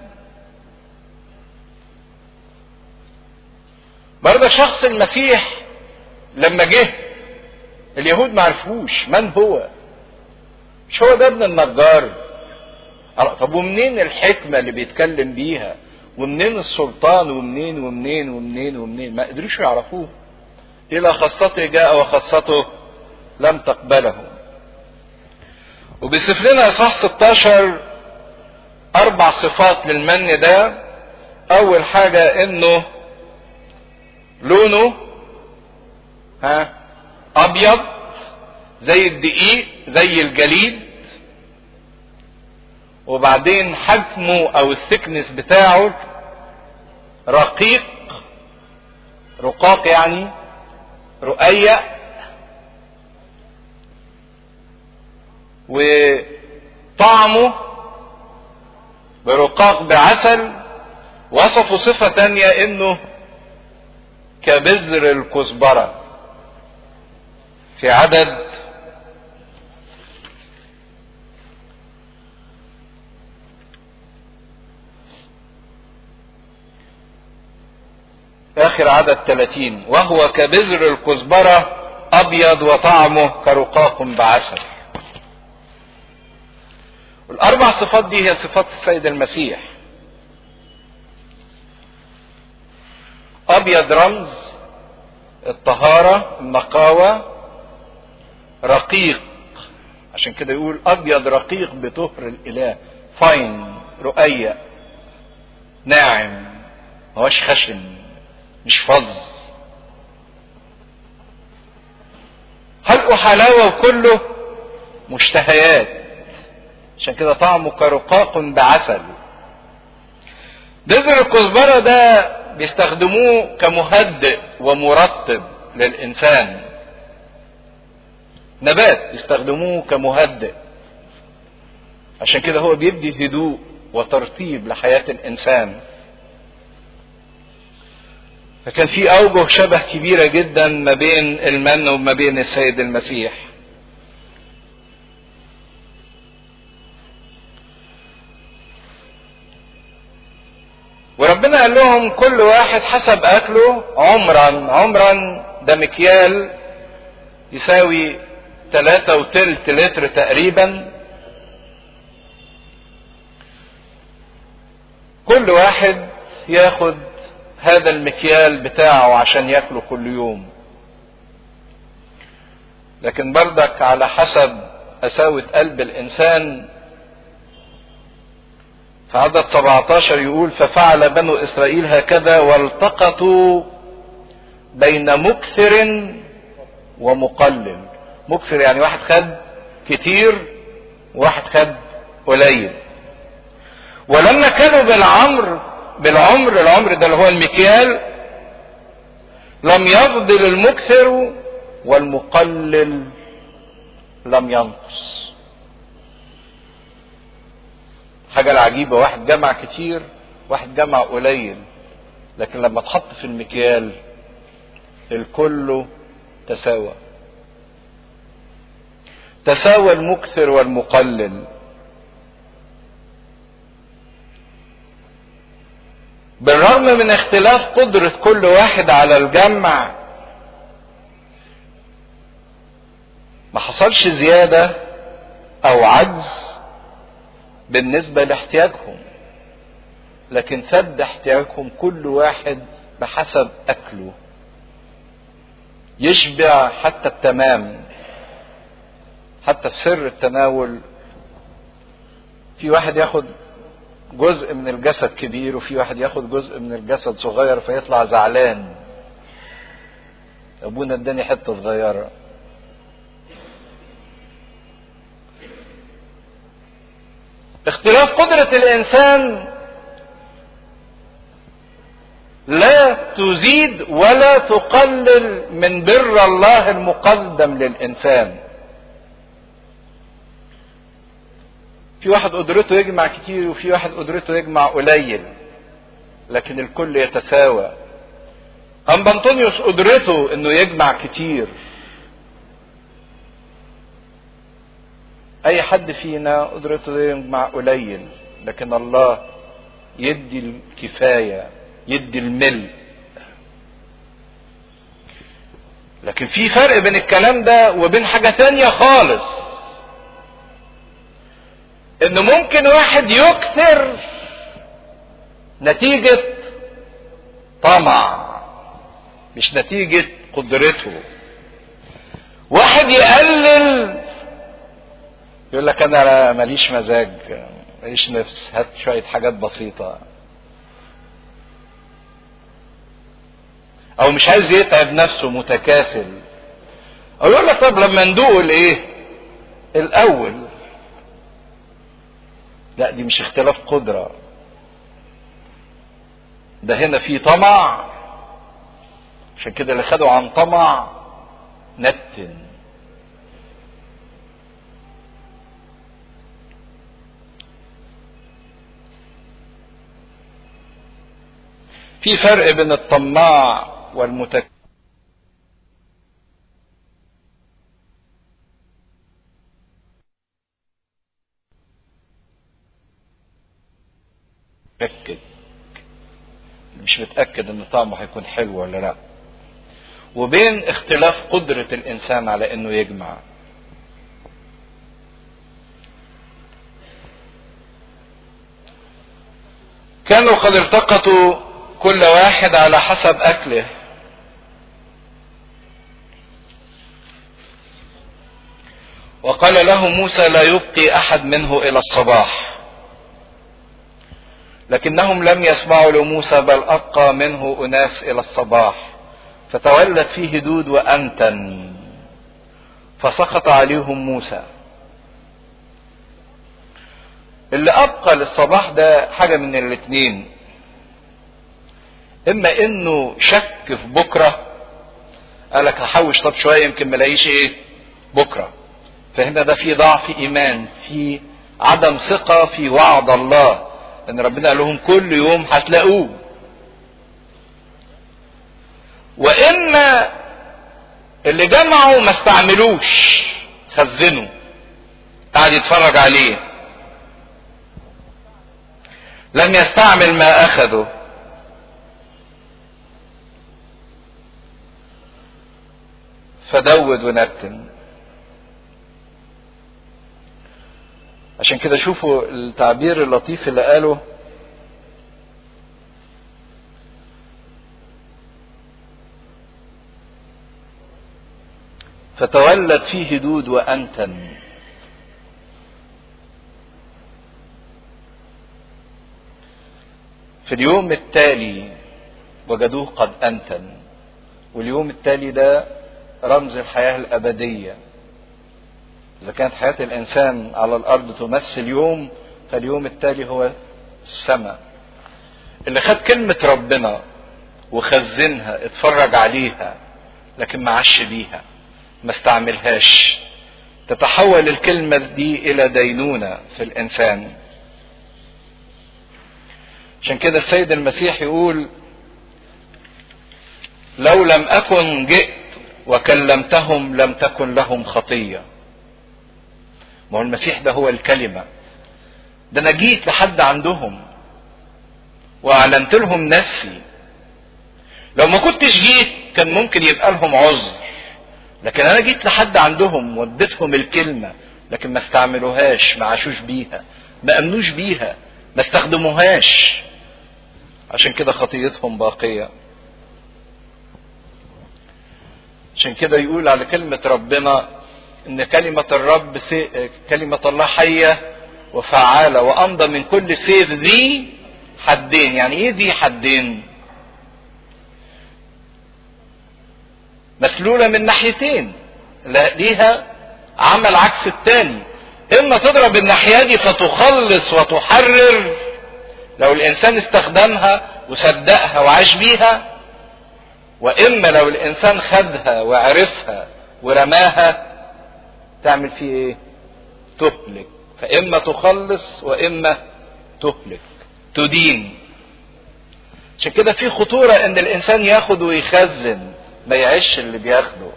برضه شخص المسيح لما جه اليهود ما عرفوش من هو. مش هو ده ابن النجار؟ طب ومنين الحكمة اللي بيتكلم بيها، ومنين السلطان، ومنين ومنين ومنين ومنين؟ ما قدروش يعرفوه. الى خاصته جاء وخاصته لم تقبله. وبيصف لنا اصحاح ستاشر اربع صفات للمن ده. اول حاجة انه لونه ها ابيض زي الدقيق، زي الجليد. وبعدين حجمه او الثكنس بتاعه رقيق، رقاق يعني رقيق. وطعمه برقاق بعسل. وصفوا صفة تانية انه كبذر الكزبرة. في عدد اخر عدد ثلاثين، وهو كبذر الكزبرة ابيض وطعمه كرقاق بعسل. الاربع صفات دي هي صفات السيد المسيح. ابيض رمز الطهارة النقاوة. رقيق، عشان كده يقول ابيض رقيق بطهر الاله. فاين، رقيق، ناعم، مهوش خشن، مش فظ. خلقه حلاوة وكله مشتهيات، عشان كده طعمه كرقاق بعسل. بذر الكزبرة ده بيستخدموه كمهدئ ومرطب للإنسان. نبات يستخدموه كمهدئ، عشان كده هو بيدي هدوء وترطيب لحياة الإنسان. فكان في أوجه شبه كبيرة جدا ما بين المن وما بين السيد المسيح. وربنا قال لهم كل واحد حسب أكله عمرا. عمرا ده مكيال يساوي ثلاثة وتلت لتر تقريبا. كل واحد ياخد هذا المكيال بتاعه عشان ياكله كل يوم. لكن بردك على حسب قساوة قلب الإنسان. في عدد سبعتاشر يقول ففعل بنو إسرائيل هكذا والتقطوا بين مكثر ومقلل. مكثر يعني واحد خد كتير وواحد خد قليل. ولما كانوا بالعمر بالعمر العمر ده اللي هو المكيال لم يفضل المكثر والمقلل لم ينقص. حاجة العجيبة، واحد جمع كتير واحد جمع قليل، لكن لما اتحط في المكيال الكل تساوى. تساوى المكثر والمقلل. بالرغم من اختلاف قدرة كل واحد على الجمع ما حصلش زيادة او عجز بالنسبة لاحتياجهم، لكن سد احتياجهم كل واحد بحسب اكله، يشبع حتى التمام. حتى في سر التناول في واحد ياخد جزء من الجسد كبير وفي واحد ياخد جزء من الجسد صغير فيطلع زعلان، ابونا اداني حته صغيره. اختلاف قدرة الانسان لا تزيد ولا تقلل من بر الله المقدم للانسان. في واحد قدرته يجمع كتير وفي واحد قدرته يجمع قليل، لكن الكل يتساوى. أم بنطونيوس قدرته انه يجمع كتير. اي حد فينا قدرته يجمع قليل، لكن الله يدي الكفاية، يدي الملء. لكن في فرق بين الكلام ده وبين حاجة تانية خالص، انه ممكن واحد يكثر نتيجة طمع مش نتيجة قدرته. واحد يقلل يقول لك انا ماليش مزاج، ماليش نفس، هات شوية حاجات بسيطة، او مش عايز يتعب نفسه، متكاسل. او يقول لك طب لما ندوق الايه الاول. لا، دي مش اختلاف قدرة، ده هنا في طمع. عشان كده اللي خدوا عن طمع نتن. في فرق بين الطماع والمتكبر. متأكد مش متأكد ان طعمه هيكون حلو ولا لا، وبين اختلاف قدرة الانسان على انه يجمع. كانوا قد التقطوا كل واحد على حسب اكله، وقال له موسى لا يبقي احد منه الى الصباح. لكنهم لم يسمعوا لموسى بل ابقى منه اناس الى الصباح، فتولد فيه دود وانتن فسقط عليهم موسى. اللي ابقى للصباح ده حاجة من الاتنين، اما انه شك في بكرة، قالك هحوش طب شوية يمكن ملاقيش ايه بكرة، فهنا ده في ضعف ايمان، في عدم ثقة في وعد الله ان ربنا قال لهم كل يوم هتلاقوه. واما اللي جمعوا ما استعملوش، خزنوا، قاعد يتفرج عليه، لم يستعمل ما اخذه. فدود ونتن. عشان كده شوفوا التعبير اللطيف اللي قاله، فتولد فيه دود وانتن. في اليوم التالي وجدوه قد انتن، واليوم التالي ده رمز الحياة الابدية. اذا كانت حياة الانسان على الارض تمثل يوم، فاليوم التالي هو السماء. اللي خد كلمة ربنا وخزنها، اتفرج عليها، لكن ما عاش بيها، ما استعملهاش، تتحول الكلمة دي الى دينونة في الانسان. عشان كده السيد المسيح يقول لو لم أكن جئت وكلمتهم لم تكن لهم خطية. ما هو المسيح ده هو الكلمة، ده أنا جيت لحد عندهم وأعلنت لهم نفسي. لو ما كنتش جيت كان ممكن يبقى لهم عذر، لكن أنا جيت لحد عندهم واديتهم الكلمة، لكن ما استعملوهاش، ما عاشوش بيها، ما أمنوش بيها، ما استخدموهاش، عشان كده خطيتهم باقية. عشان كده يقول على كلمة ربنا ان كلمة الرب سي... كلمة الله حية وفعالة وامضى من كل سيف ذي حدين. يعني ايه ذي حدين؟ مسلولة من ناحيتين، لا ليها عمل عكس التاني. اما تضرب الناحية دي فتخلص وتحرر لو الانسان استخدمها وصدقها وعاش بيها، واما لو الانسان خدها وعرفها ورماها تعمل فيه ايه؟ تهلك. فاما تخلص واما تهلك، تدين. عشان كده في خطورة ان الانسان ياخد ويخزن، ما يعيش اللي بياخده.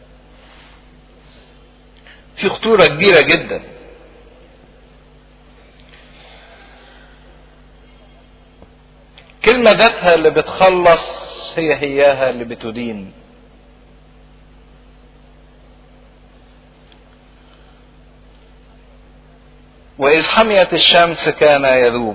في خطورة كبيرة جدا. كلمة ذاتها اللي بتخلص هي هياها اللي بتدين. وإذ حميت الشمس كان يذوب.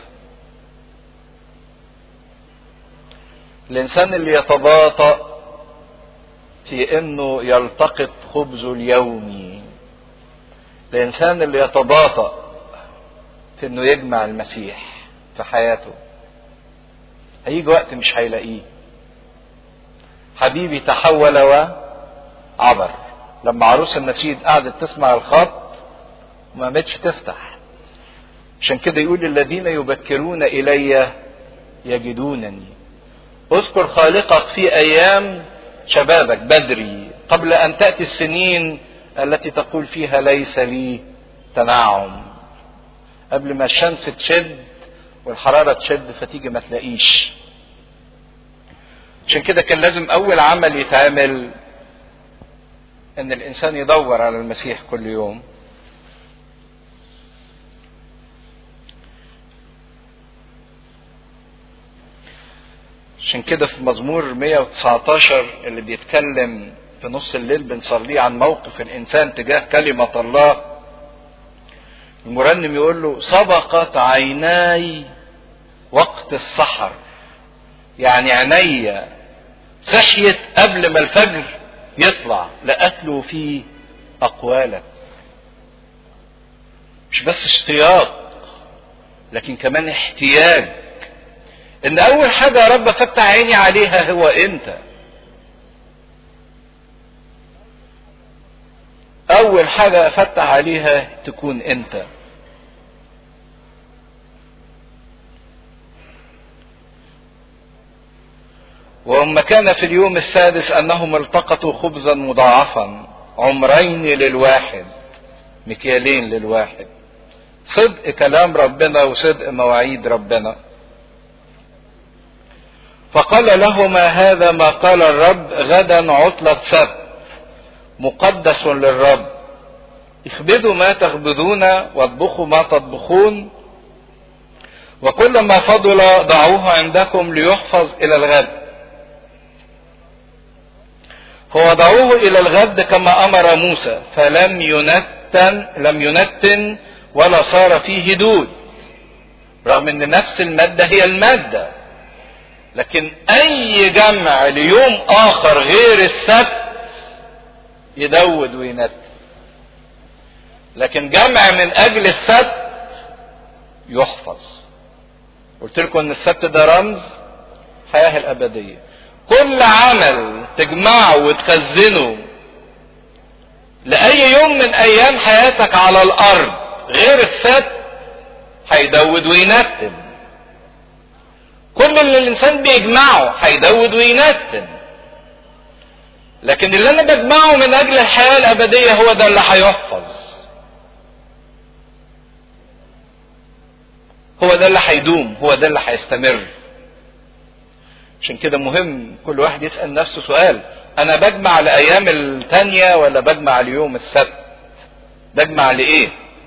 الإنسان اللي يتباطأ في إنه يلتقط خبزه اليومي، الإنسان اللي يتباطأ في إنه يجمع المسيح في حياته، هيجي وقت مش هيلاقيه. حبيبي تحول وعبر. لما عروس النشيد قعدت تسمع الخط وما قامتش تفتح. عشان كده يقول الذين يبكرون إلي يجدونني. اذكر خالقك في أيام شبابك بدري، قبل أن تأتي السنين التي تقول فيها ليس لي تنعم. قبل ما الشمس تشد والحرارة تشد فتيجي ما تلاقيش. عشان كده كان لازم أول عمل يتعمل إن الإنسان يدور على المسيح كل يوم. عشان كده في مزمور مئة وتسعة عشر اللي بيتكلم في نص الليل بنصليه عن موقف الإنسان تجاه كلمة الله، المرنم يقول له سبقت عيناي وقت السحر. يعني عينيا صحيت قبل ما الفجر يطلع لأتلو في أقوالك. مش بس اشتياق لكن كمان احتياج، ان اول حاجة يا رب فتح عيني عليها هو انت. اول حاجة افتح عليها تكون انت. وأما كان في اليوم السادس انهم التقطوا خبزا مضاعفا عمرين للواحد، مكيالين للواحد. صدق كلام ربنا وصدق مواعيد ربنا. فقال لهما هذا ما قال الرب غدا عطلة سبت مقدس للرب، اخبزوا ما تخبزون واطبخوا ما تطبخون، وكل ما فضل ضعوه عندكم ليحفظ الى الغد. فوضعوه الى الغد كما امر موسى، فلم ينتن لم ينتن ولا صار فيه دود، رغم ان نفس المادة هي المادة. لكن اي جمع ليوم اخر غير السبت يدود وينتن، لكن جمع من اجل السبت يحفظ. قلت لكم ان السبت ده رمز الحياة الابدية. كل عمل تجمعه وتخزنه لأي يوم من أيام حياتك على الأرض غير السبت هيدود وينتن. كل اللي الإنسان بيجمعه هيدود وينتن، لكن اللي أنا بجمعه من أجل الحياة الأبدية هو ده اللي هيحفظ، هو هو ده اللي هيدوم، هو ده اللي هيستمر. عشان كده مهم كل واحد يسأل نفسه سؤال: انا بجمع لايام التانية ولا بجمع ليوم السبت؟ بجمع لايه؟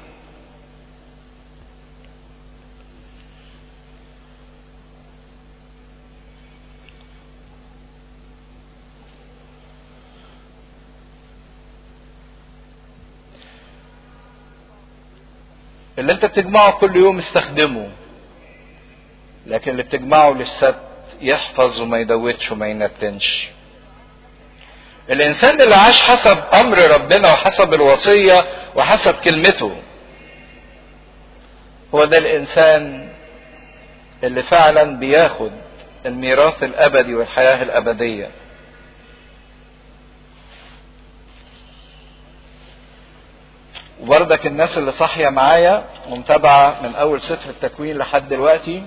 اللي انت بتجمعه كل يوم استخدمه، لكن اللي بتجمعه للسبت يحفظ وما يدوتش وما ينتنش. الانسان اللي عاش حسب امر ربنا وحسب الوصية وحسب كلمته، هو ده الانسان اللي فعلا بياخد الميراث الابدي والحياة الابدية. وبرضك الناس اللي صاحية معايا ومتابعة من اول سفر التكوين لحد دلوقتي،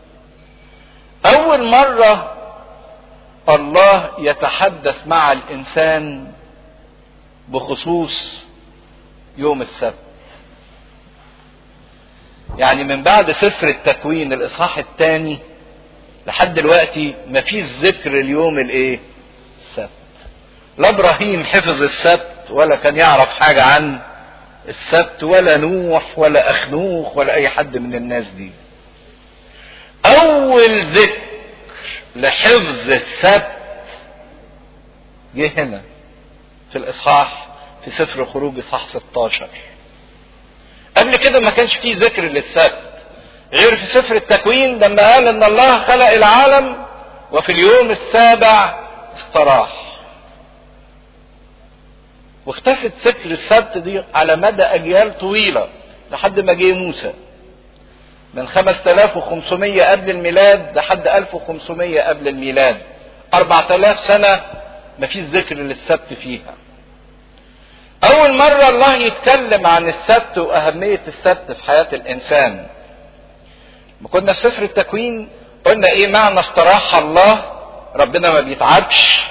اول مرة الله يتحدث مع الانسان بخصوص يوم السبت. يعني من بعد سفر التكوين الاصحاح الثاني لحد دلوقتي مفيش ذكر اليوم الايه؟ السبت. لا ابراهيم حفظ السبت ولا كان يعرف حاجة عن السبت، ولا نوح ولا اخنوخ ولا اي حد من الناس دي. اول ذكر لحفظ السبت جه هنا في الاصحاح في سفر الخروج اصحاح ستاشر. قبل كده ما كانش فيه ذكر للسبت غير في سفر التكوين لما قال ان الله خلق العالم وفي اليوم السابع استراح. واختفت ذكر السبت دي على مدى اجيال طويلة لحد ما جه موسى من خمسة آلاف وخمسمية قبل الميلاد لحد ألف وخمسمية قبل الميلاد، أربعة آلاف سنة مفيش ذكر للسبت فيها. أول مرة الله يتكلم عن السبت وأهمية السبت في حياة الإنسان. ما كنا في سفر التكوين قلنا إيه معنى استراح الله؟ ربنا ما بيتعبش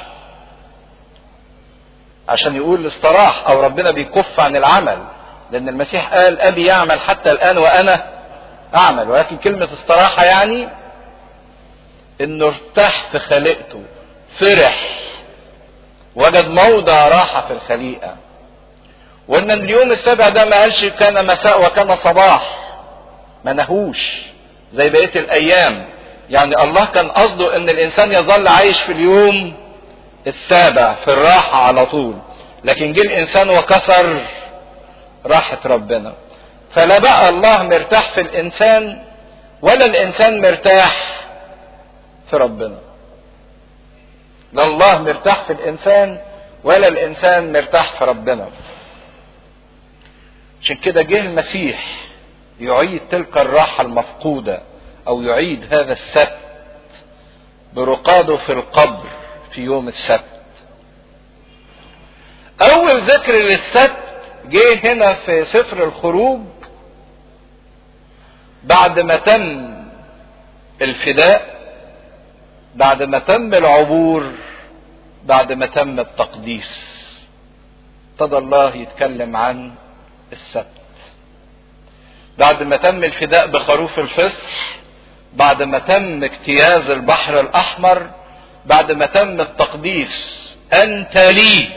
عشان يقول استراح، أو ربنا بيكف عن العمل، لأن المسيح قال أبي يعمل حتى الآن وأنا أعمل. ولكن كلمة استراحة يعني إنه ارتاح في خليقته، فرح، وجد موضع راحة في الخليقة. وإن اليوم السابع ده ما قالش كان مساء وكان صباح، ما نهوش زي بقية الأيام. يعني الله كان قصده إن الإنسان يظل عايش في اليوم السابع في الراحة على طول، لكن جه الإنسان وكسر راحة ربنا. فلا بقى الله مرتاح في الإنسان ولا الإنسان مرتاح في ربنا. لا الله مرتاح في الإنسان ولا الإنسان مرتاح في ربنا. عشان كده جه المسيح يعيد تلك الراحة المفقودة، أو يعيد هذا السبت برقاده في القبر في يوم السبت. أول ذكر للسبت جه هنا في سفر الخروج بعد ما تم الفداء، بعد ما تم العبور، بعد ما تم التقديس. ابتدى الله يتكلم عن السبت بعد ما تم الفداء بخروف الفصح، بعد ما تم اجتياز البحر الأحمر، بعد ما تم التقديس. أنت لي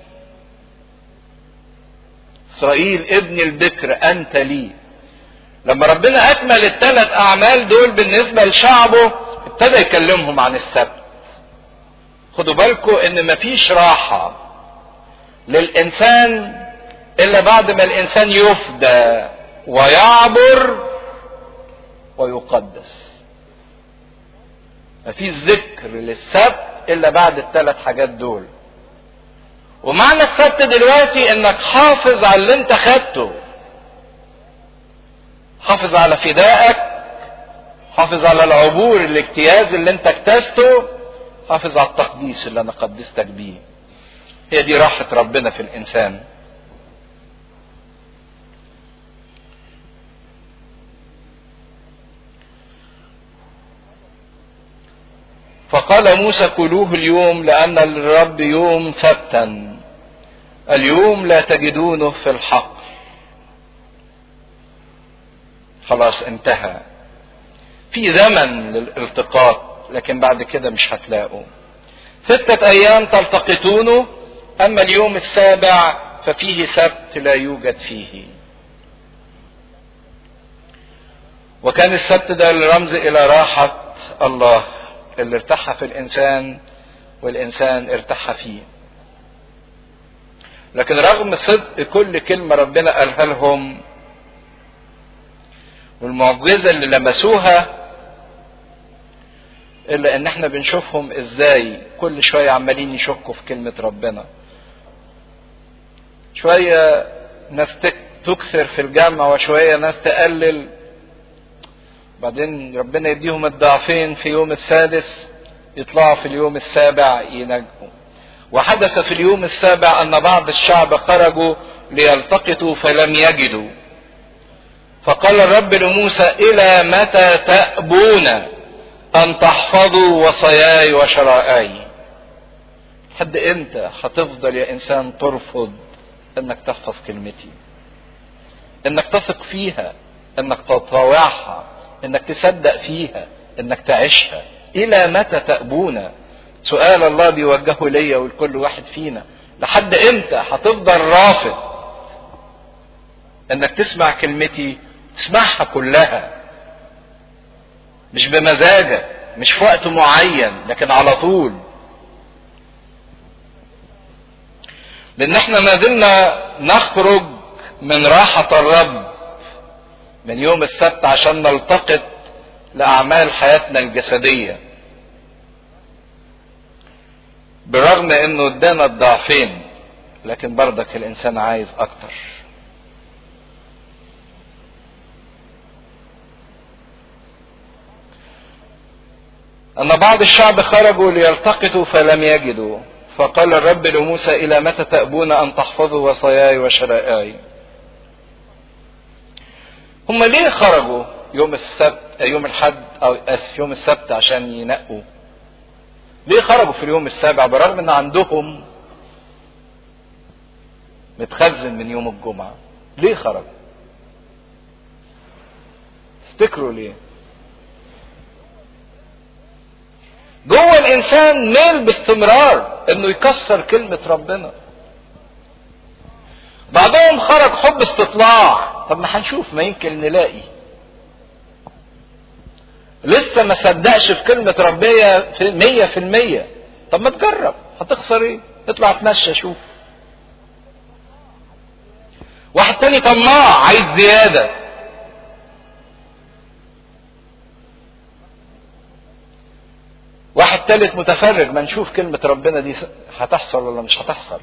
إسرائيل ابن البكر، أنت لي. لما ربنا أكمل الثلاث أعمال دول بالنسبة لشعبه ابتدى يكلمهم عن السبت. خدوا بالكم إن مفيش راحة للإنسان إلا بعد ما الإنسان يفدى ويعبر ويقدس. مفيش ذكر للسبت إلا بعد الثلاث حاجات دول. ومعنى السبت دلوقتي إنك حافظ على اللي أنت خدته، حافظ على فدائك، حافظ على العبور الاجتياز اللي أنت اجتزته، حافظ على التقديس اللي أنا قدستك بيه. هي دي راحة ربنا في الإنسان. فقال موسى كلوه اليوم لأن الرب يوم سبتا، اليوم لا تجدونه في الحق. خلاص انتهى. في زمن للالتقاط، لكن بعد كده مش هتلاقوا. ستة ايام تلتقطونه، اما اليوم السابع ففيه سبت لا يوجد فيه. وكان السبت ده الرمز الى راحة الله اللي ارتاح في الانسان والانسان ارتاح فيه. لكن رغم صدق كل كلمة ربنا قالها لهم والمعجزة اللي لمسوها، الا ان احنا بنشوفهم ازاي كل شوية عمالين يشكوا في كلمة ربنا. شوية ناس تكثر في الجمع وشوية ناس تقلل، بعدين ربنا يديهم الضعفين في يوم السادس يطلعوا في اليوم السابع ينجوا. وحدث في اليوم السابع ان بعض الشعب خرجوا ليلتقطوا فلم يجدوا، فقال الرب لموسى الى متى تأبون ان تحفظوا وصاياي وشرائعي؟ لحد امتى هتفضل يا انسان ترفض انك تحفظ كلمتي، انك تثق فيها، انك تطاوعها، انك تصدق فيها، انك تعيشها؟ الى متى تأبون؟ سؤال الله بيوجهه ليا ولكل واحد فينا. لحد امتى هتفضل رافض انك تسمع كلمتي؟ تسمعها كلها، مش بمزاجك، مش في وقت معين، لكن على طول. لان احنا ما زلنا نخرج من راحة الرب من يوم السبت عشان نلتقط لأعمال حياتنا الجسدية، بالرغم انه ادانا الضعفين، لكن برضك الانسان عايز اكتر. ان بعض الشعب خرجوا ليلتقطوا فلم يجدوا، فقال الرب لموسى الى متى تأبون ان تحفظوا وصاياي وشرائعي؟ هم ليه خرجوا يوم السبت يوم الحد او اسف يوم السبت عشان ينقوا؟ ليه خرجوا في اليوم السابع برغم ان عندهم متخزن من يوم الجمعة؟ ليه خرجوا؟ تفتكروا ليه؟ جوه الانسان ميل باستمرار انه يكسر كلمة ربنا. بعضهم خرج حب استطلاع، طب ما هنشوف ما يمكن نلاقي. لسه ما صدقش في كلمة ربنا مية في المية، طب ما تجرب، هتخسر ايه؟ اطلع اتمشى شوف. واحد تاني طماع عايز زيادة، واحد تالت متفرج، ما نشوف كلمة ربنا دي هتحصل ولا مش هتحصل.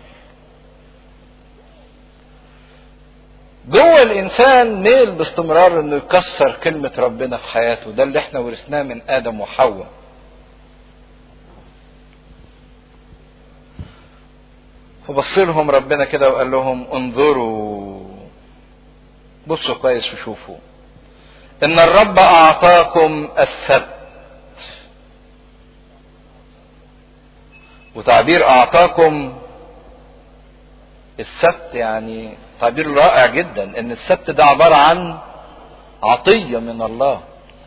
جوه الانسان ميل باستمرار انه يكسر كلمة ربنا في حياته، ده اللي احنا ورثناه من ادم وحواء. فبص لهم ربنا كده وقال لهم انظروا، بصوا كويس وشوفوا، ان الرب اعطاكم السبت. وتعبير اعطاكم السبت يعني تعبير رائع جدا، ان السبت ده عبارة عن عطية من الله.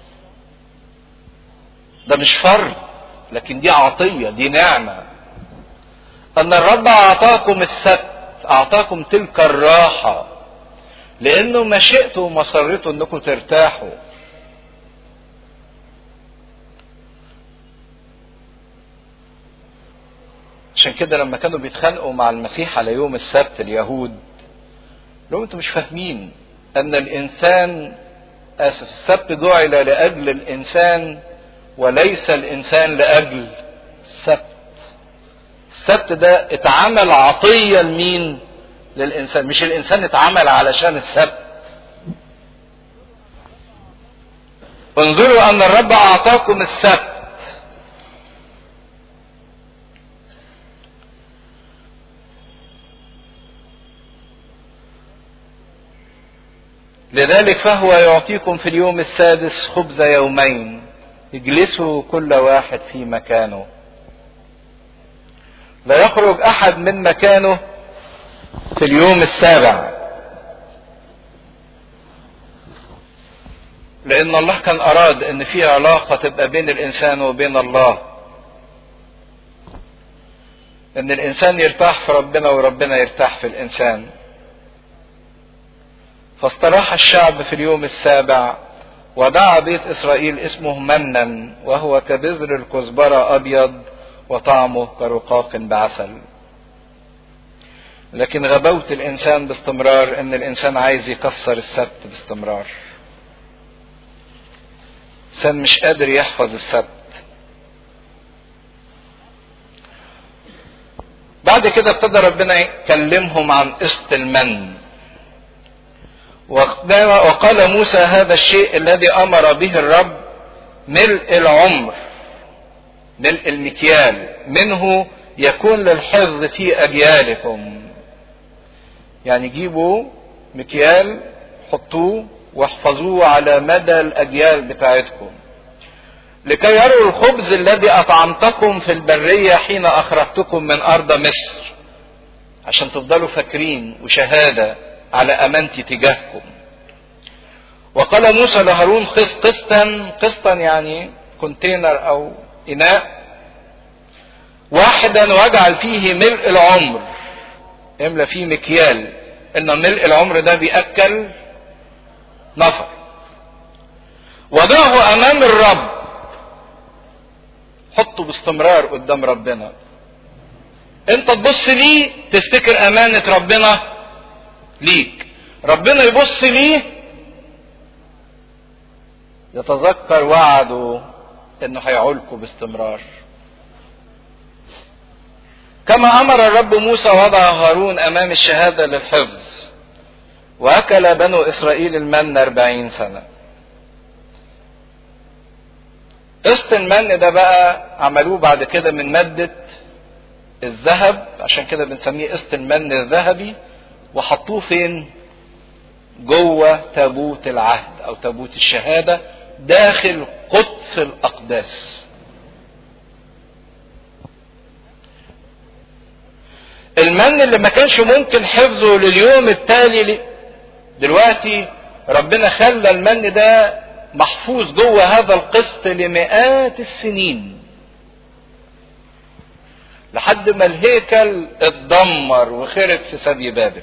ده مش فرض، لكن دي عطية، دي نعمة. ان الرب اعطاكم السبت، اعطاكم تلك الراحة، لانه مشيئته ومسرته انكم ترتاحوا. عشان كده لما كانوا بيتخانقوا مع المسيح على يوم السبت اليهود، لو انتم مش فاهمين ان الانسان اسف السبت جعل لاجل الانسان وليس الانسان لاجل السبت. السبت ده اتعمل عطية لمين؟ للانسان، مش الانسان اتعمل علشان السبت. انظروا ان الرب اعطاكم السبت. لذلك فهو يعطيكم في اليوم السادس خبز يومين، اجلسوا كل واحد في مكانه، لا يخرج احد من مكانه في اليوم السابع. لان الله كان اراد ان في علاقة تبقى بين الانسان وبين الله، ان الانسان يرتاح في ربنا وربنا يرتاح في الانسان. فاستراح الشعب في اليوم السابع، ودعا بيت اسرائيل اسمه منا، وهو كبذر الكزبرة ابيض وطعمه كرقاق بعسل. لكن غباوة الانسان باستمرار ان الانسان عايز يكسر السبت باستمرار. الانسان مش قادر يحفظ السبت. بعد كده ابتدى ربنا يكلمهم عن قسط المن، وقال موسى هذا الشيء الذي امر به الرب ملء العمر، ملء المكيال منه يكون للحفظ في اجيالكم. يعني جيبوا مكيال حطوه واحفظوه على مدى الاجيال بتاعتكم، لكي يروا الخبز الذي اطعمتكم في البرية حين اخرجتكم من ارض مصر، عشان تفضلوا فاكرين وشهادة على امانتي تجاهكم. وقال موسى لهارون خذ قسطا، قسطا يعني كونتينر او اناء واحدا واجعل فيه ملء العمر، املى فيه مكيال، ان ملء العمر ده بيأكل نفر. وضعه امام الرب، حطه باستمرار قدام ربنا. انت تبص ليه تفتكر امانة ربنا ليك، ربنا يبص ليه يتذكر وعده انه هيعولكوا باستمرار. كما امر الرب موسى وضع هارون امام الشهادة للحفظ، واكل بنو اسرائيل المن اربعين سنة. قسط المن ده بقى عملوه بعد كده من مادة الذهب، عشان كده بنسميه قسط المن الذهبي، وحطوه فين؟ جوه تابوت العهد او تابوت الشهادة داخل قدس الاقداس. المن اللي ما كانش ممكن حفظه لليوم التالي، دلوقتي ربنا خلى المن ده محفوظ جوه هذا القسط لمئات السنين، لحد ما الهيكل اتدمر وخرب في سبي بابل.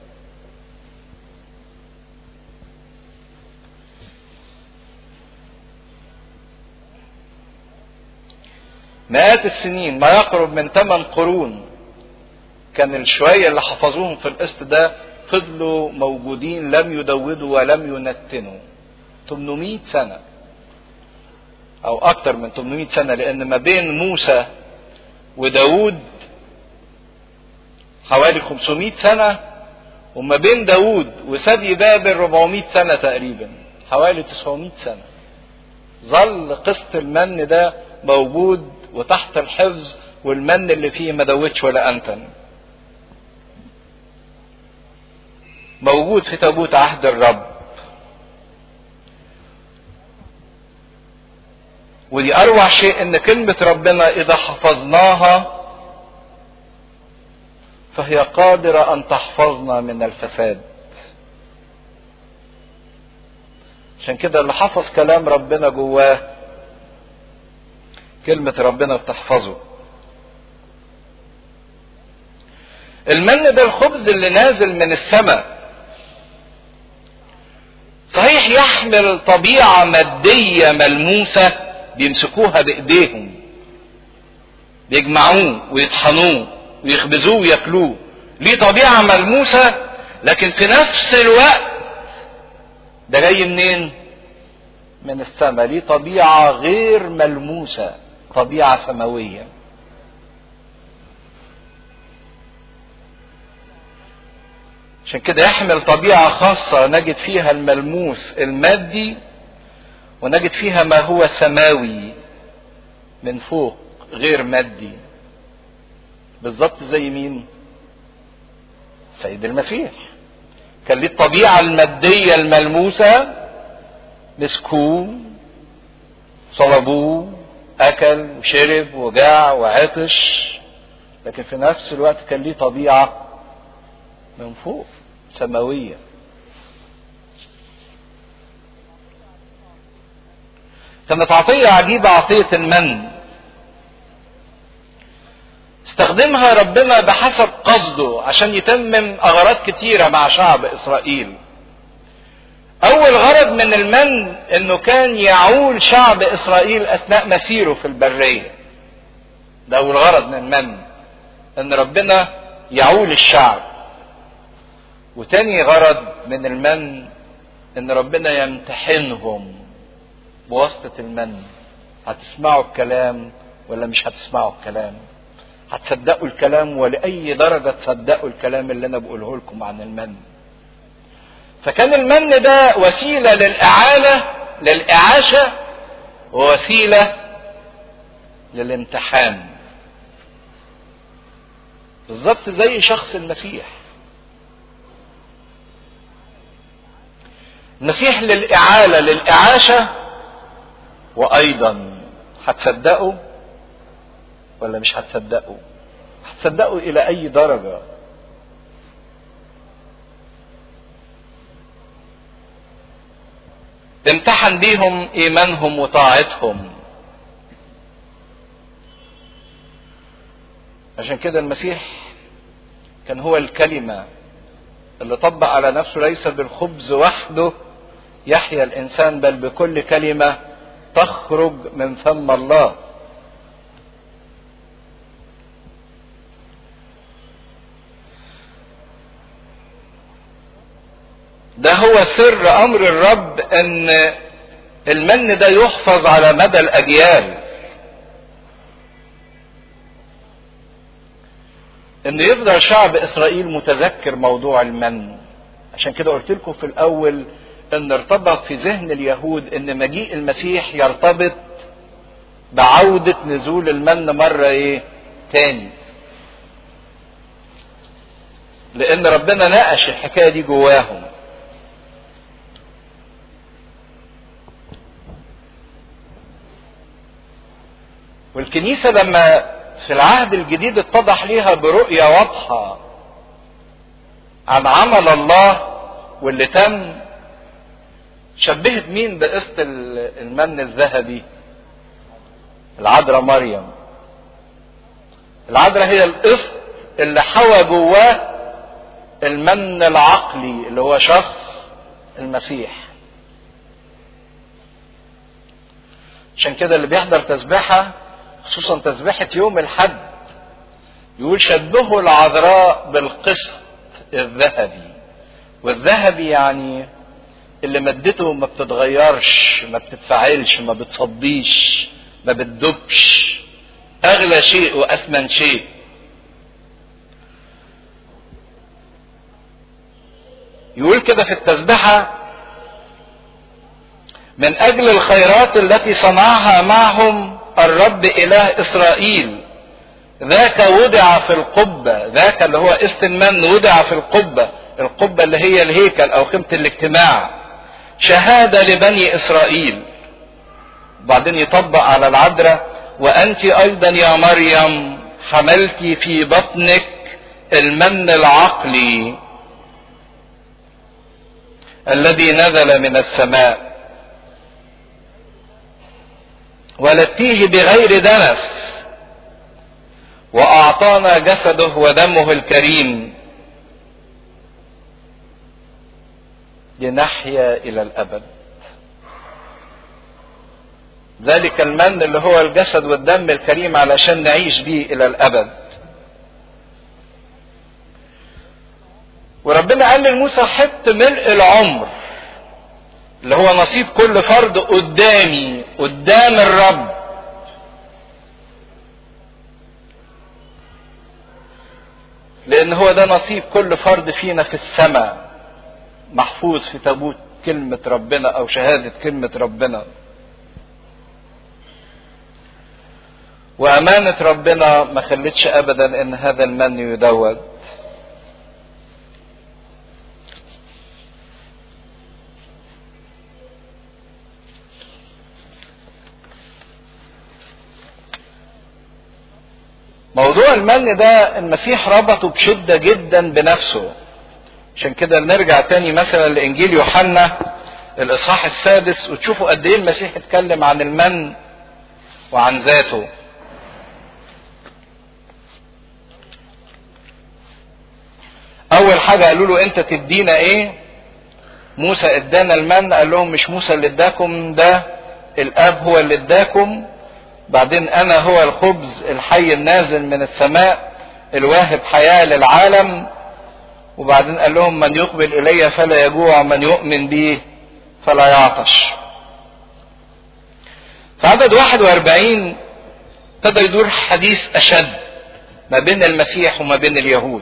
مئات السنين، ما يقرب من ثمان قرون، كان الشوية اللي حفظوهم في القسط ده فضلوا موجودين، لم يدودوا ولم ينتنوا. ثمانمائة سنة او اكتر من ثمانمائة سنة، لان ما بين موسى وداود حوالي خمسمائة سنة، وما بين داود وسبي بابل أربعمائة سنة تقريبا، حوالي تسعمائة سنة. ظل قسط المن ده موجود وتحت الحفظ، والمن اللي فيه ما دوتش ولا انتن، موجود في تابوت عهد الرب. ودي اروع شيء، ان كلمة ربنا اذا حفظناها فهي قادرة ان تحفظنا من الفساد. عشان كده اللي حفظ كلام ربنا جواه كلمة ربنا بتحفظه. المن ده الخبز اللي نازل من السماء، صحيح يحمل طبيعة مادية ملموسة، بيمسكوها بايديهم، بيجمعوه ويطحنوه ويخبزوه وياكلوه، ليه طبيعة ملموسة، لكن في نفس الوقت ده جاي منين؟ من السماء، ليه طبيعة غير ملموسة، طبيعة سماوية. عشان كده يحمل طبيعة خاصة نجد فيها الملموس المادي، ونجد فيها ما هو سماوي من فوق غير مادي. بالظبط زي مين؟ سيد المسيح كان ليه الطبيعة المادية الملموسة، مسكوه صلبوه اكل وشرب وجاع وعطش، لكن في نفس الوقت كان ليه طبيعة من فوق سماوية. كانت عطية عجيبة، عطية المن. استخدمها ربنا بحسب قصده عشان يتمم أغراض كتيرة مع شعب إسرائيل. أول غرض من المن إنه كان يعول شعب إسرائيل أثناء مسيره في البرية. ده أول غرض من المن، إن ربنا يعول الشعب. وتاني غرض من المن إن ربنا يمتحنهم بواسطة المن. هتسمعوا الكلام ولا مش هتسمعوا الكلام؟ هتصدقوا الكلام ولأي درجة تصدقوا الكلام اللي أنا بقوله لكم عن المن؟ فكان المن ده وسيلة للإعالة للإعاشة ووسيلة للامتحان، بالظبط زي شخص المسيح. المسيح للإعالة للإعاشة، وأيضا هتصدقوا ولا مش هتصدقوا؟ هتصدقوا إلى أي درجة؟ امتحن بيهم إيمانهم وطاعتهم. عشان كده المسيح كان هو الكلمة اللي طبق على نفسه ليس بالخبز وحده يحيا الإنسان بل بكل كلمة تخرج من فم الله. ده هو سر أمر الرب، أن المن ده يحفظ على مدى الأجيال، أن يفضل شعب إسرائيل متذكر موضوع المن. عشان كده قلت لكم في الأول أن ارتبط في ذهن اليهود أن مجيء المسيح يرتبط بعودة نزول المن مرة إيه تاني، لأن ربنا ناقش الحكاية دي جواهم. والكنيسة لما في العهد الجديد اتضح ليها برؤية واضحة عن عمل الله واللي تم، شبهت مين بقسط المن الذهبي؟ العذراء مريم. العذراء هي القسط اللي حوى جواه المن العقلي اللي هو شخص المسيح. عشان كده اللي بيحضر تسبيحة خصوصا تسبيحة يوم الحد يقول شبهوا العذراء بالقسط الذهبي. والذهبي يعني اللي مادته ما بتتغيرش، ما بتتفاعلش، ما بتصديش، ما بتدبش، اغلى شيء واثمن شيء. يقول كده في التسبيحة من اجل الخيرات التي صنعها معهم الرب اله اسرائيل، ذاك وضع في القبة. ذاك اللي هو قسط المن وضع في القبة، القبة اللي هي الهيكل او خيمة الاجتماع، شهادة لبني اسرائيل. بعدين يطبق على العذراء وانت ايضا يا مريم حملت في بطنك المن العقلي الذي نزل من السماء، ولدتيه بغير دنس واعطانا جسده ودمه الكريم لنحيا الى الابد. ذلك المن اللي هو الجسد والدم الكريم علشان نعيش بيه الى الابد. وربنا قال لموسى حط ملء العمر اللي هو نصيب كل فرد قدامي قدام الرب، لان هو ده نصيب كل فرد فينا في السماء، محفوظ في تابوت كلمة ربنا او شهادة كلمة ربنا. وامانة ربنا ما خلتش ابدا ان هذا المن يدود. موضوع المن ده المسيح ربطه بشدة جدا بنفسه. عشان كده نرجع تاني مثلا لانجيل يوحنا الاصحاح السادس وتشوفوا قد ايه المسيح اتكلم عن المن وعن ذاته. اول حاجة قالوا له انت تدينا ايه؟ موسى ادانا المن. قال لهم مش موسى اللي اداكم، ده الاب هو اللي اداكم. بعدين انا هو الخبز الحي النازل من السماء الواهب حياة للعالم. وبعدين قال لهم من يقبل الي فلا يجوع، من يؤمن بي فلا يعطش. في عدد واحد واربعين ابتدى يدور حديث اشد ما بين المسيح وما بين اليهود.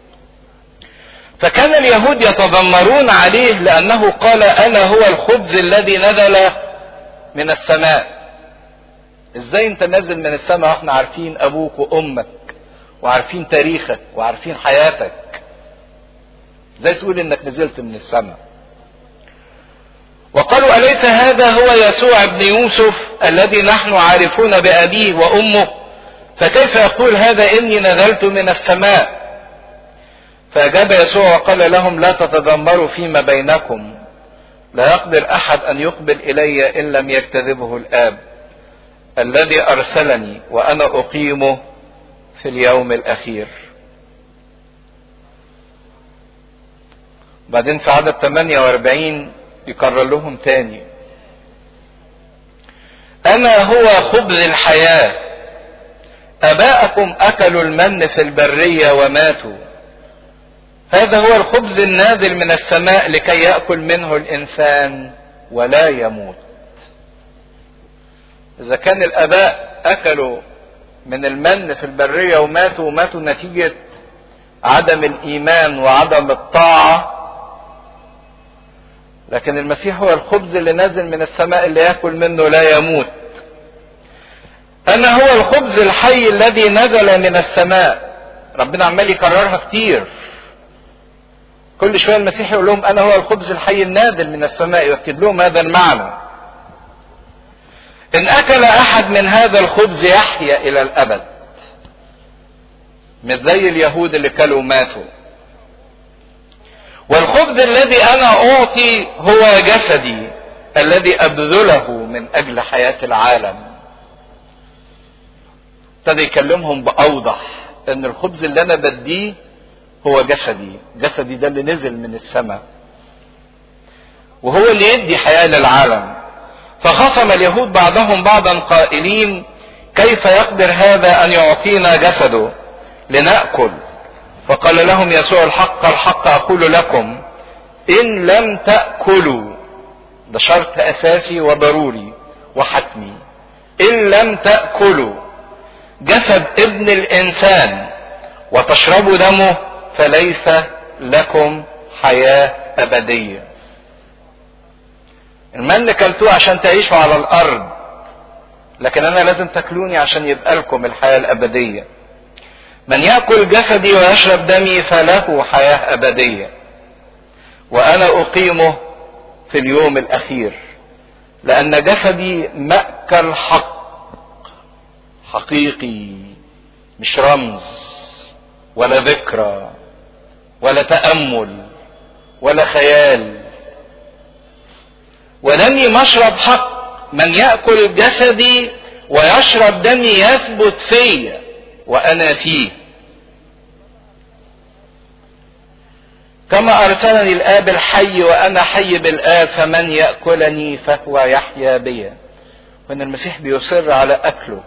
فكان اليهود يتذمرون عليه لانه قال انا هو الخبز الذي نزل من السماء. ازاي انت نازل من السماء واحنا عارفين ابوك وامك وعارفين تاريخك وعارفين حياتك؟ ازاي تقول انك نزلت من السماء؟ وقالوا اليس هذا هو يسوع ابن يوسف الذي نحن عارفون بابيه وامه؟ فكيف يقول هذا اني نزلت من السماء؟ فاجاب يسوع وقال لهم لا تتذمروا فيما بينكم، لا يقدر احد ان يقبل الي ان لم يجتذبه الاب الذي ارسلني وانا اقيمه في اليوم الاخير. بعدين في عدد ثمانية واربعين يكرر لهم تاني انا هو خبز الحياة، اباءكم اكلوا المن في البرية وماتوا، هذا هو الخبز النازل من السماء لكي يأكل منه الانسان ولا يموت. اذا كان الاباء اكلوا من المن في البرية وماتوا وماتوا نتيجة عدم الايمان وعدم الطاعة، لكن المسيح هو الخبز اللي نازل من السماء اللي يأكل منه لا يموت. انا هو الخبز الحي الذي نزل من السماء. ربنا عمال يكررها كتير، كل شوية المسيح يقول لهم انا هو الخبز الحي النازل من السماء، يؤكد لهم هذا المعنى. ان اكل احد من هذا الخبز يحيا الى الابد، مش زي اليهود اللي كلوا ماتوا. والخبز الذي انا اعطي هو جسدي الذي ابذله من اجل حياة العالم. ابتدى يكلمهم باوضح ان الخبز اللي انا بديه هو جسدي، جسدي ده اللي نزل من السماء وهو اللي يدي حياة للعالم. فخصم اليهود بعضهم بعضا قائلين كيف يقدر هذا ان يعطينا جسده لنأكل؟ فقال لهم يسوع الحق الحق اقول لكم ان لم تأكلوا، ده شرط اساسي وضروري وحتمي، ان لم تأكلوا جسد ابن الانسان وتشربوا دمه فليس لكم حياة ابدية. المن كلتوه عشان تعيشوا على الارض، لكن انا لازم تاكلوني عشان يبقى لكم الحياة الابدية. من يأكل جسدي ويشرب دمي فله حياة ابدية وانا اقيمه في اليوم الاخير، لان جسدي مأكل حق حقيقي، مش رمز ولا ذكرى ولا تأمل ولا خيال. ودمي مشرب حق، من يأكل جسدي ويشرب دمي يثبت فيا وانا فيه، كما ارسلني الاب الحي وانا حي بالاب، فمن يأكلني فهو يحيا بي. وان المسيح بيصر على اكله.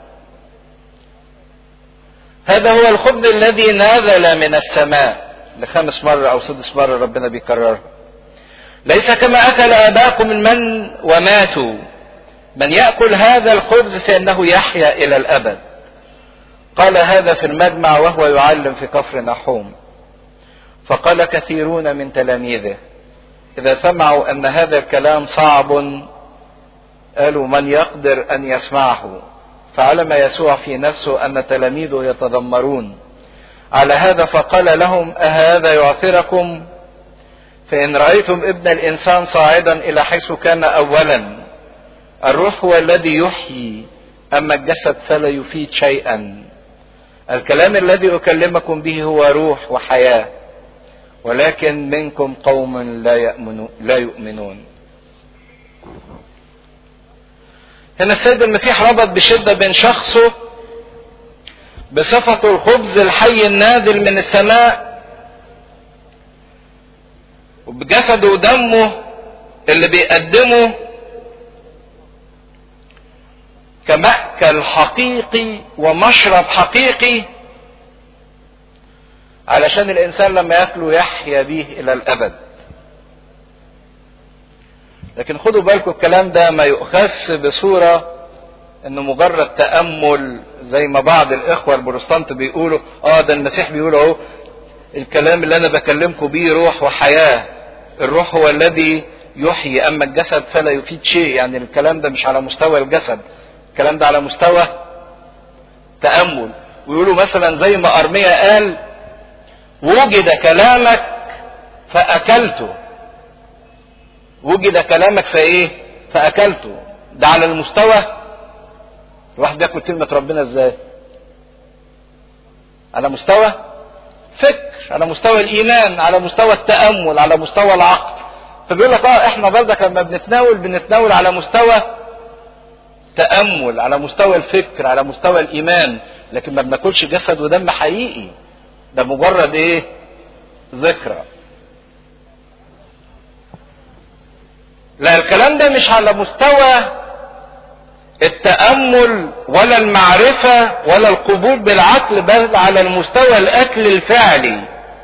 هذا هو الخبز الذي نزل من السماء، لخامس مرة او سادس مرة ربنا بيكررها. ليس كما اكل اباكم المن وماتوا، من يأكل هذا الخبز فانه يحيا الى الابد. قال هذا في المجمع وهو يعلم في كفر نحوم. فقال كثيرون من تلاميذه اذا سمعوا ان هذا الكلام صعب قالوا من يقدر ان يسمعه؟ فعلم يسوع في نفسه ان تلاميذه يتذمرون على هذا، فقال لهم أهذا يعثركم؟ فإن رأيتم ابن الإنسان صاعدا إلى حيث كان أولا. الروح هو الذي يحيي، أما الجسد فلا يفيد شيئا. الكلام الذي أكلمكم به هو روح وحياة، ولكن منكم قوم لا يؤمنون, لا يؤمنون. هنا السيد المسيح ربط بشدة بين شخصه بصفته الخبز الحي النازل من السماء، وبجسده ودمه اللي بيقدمه كمأكل حقيقي ومشرب حقيقي، علشان الإنسان لما يأكله يحيا به إلى الأبد. لكن خدوا بالكم الكلام ده ما يؤخذ بصورة انه مجرد تأمل زي ما بعض الاخوة البروتستانت بيقولوا اه ده المسيح بيقول اهو الكلام اللي انا بكلمكم بيه روح وحياة، الروح هو الذي يحيي اما الجسد فلا يفيد شيء. يعني الكلام ده مش على مستوى الجسد، الكلام ده على مستوى تأمل. ويقولوا مثلا زي ما أرميا قال وجد كلامك فأكلته، وجد كلامك فايه فأكلته. ده على المستوى الواحد بياكل كلمة ربنا ازاي؟ على مستوى فكر، على مستوى الإيمان، على مستوى التأمل، على مستوى العقل. فبيقول لك اه احنا برضك لما بنتناول بنتناول على مستوى تأمل، على مستوى الفكر، على مستوى الإيمان، لكن ما بناكلش جسد ودم حقيقي، ده مجرد ايه؟ ذكرى. لا الكلام ده مش على مستوى التأمل ولا المعرفة ولا القبول بالعقل، بل على المستوى الأكل الفعلي.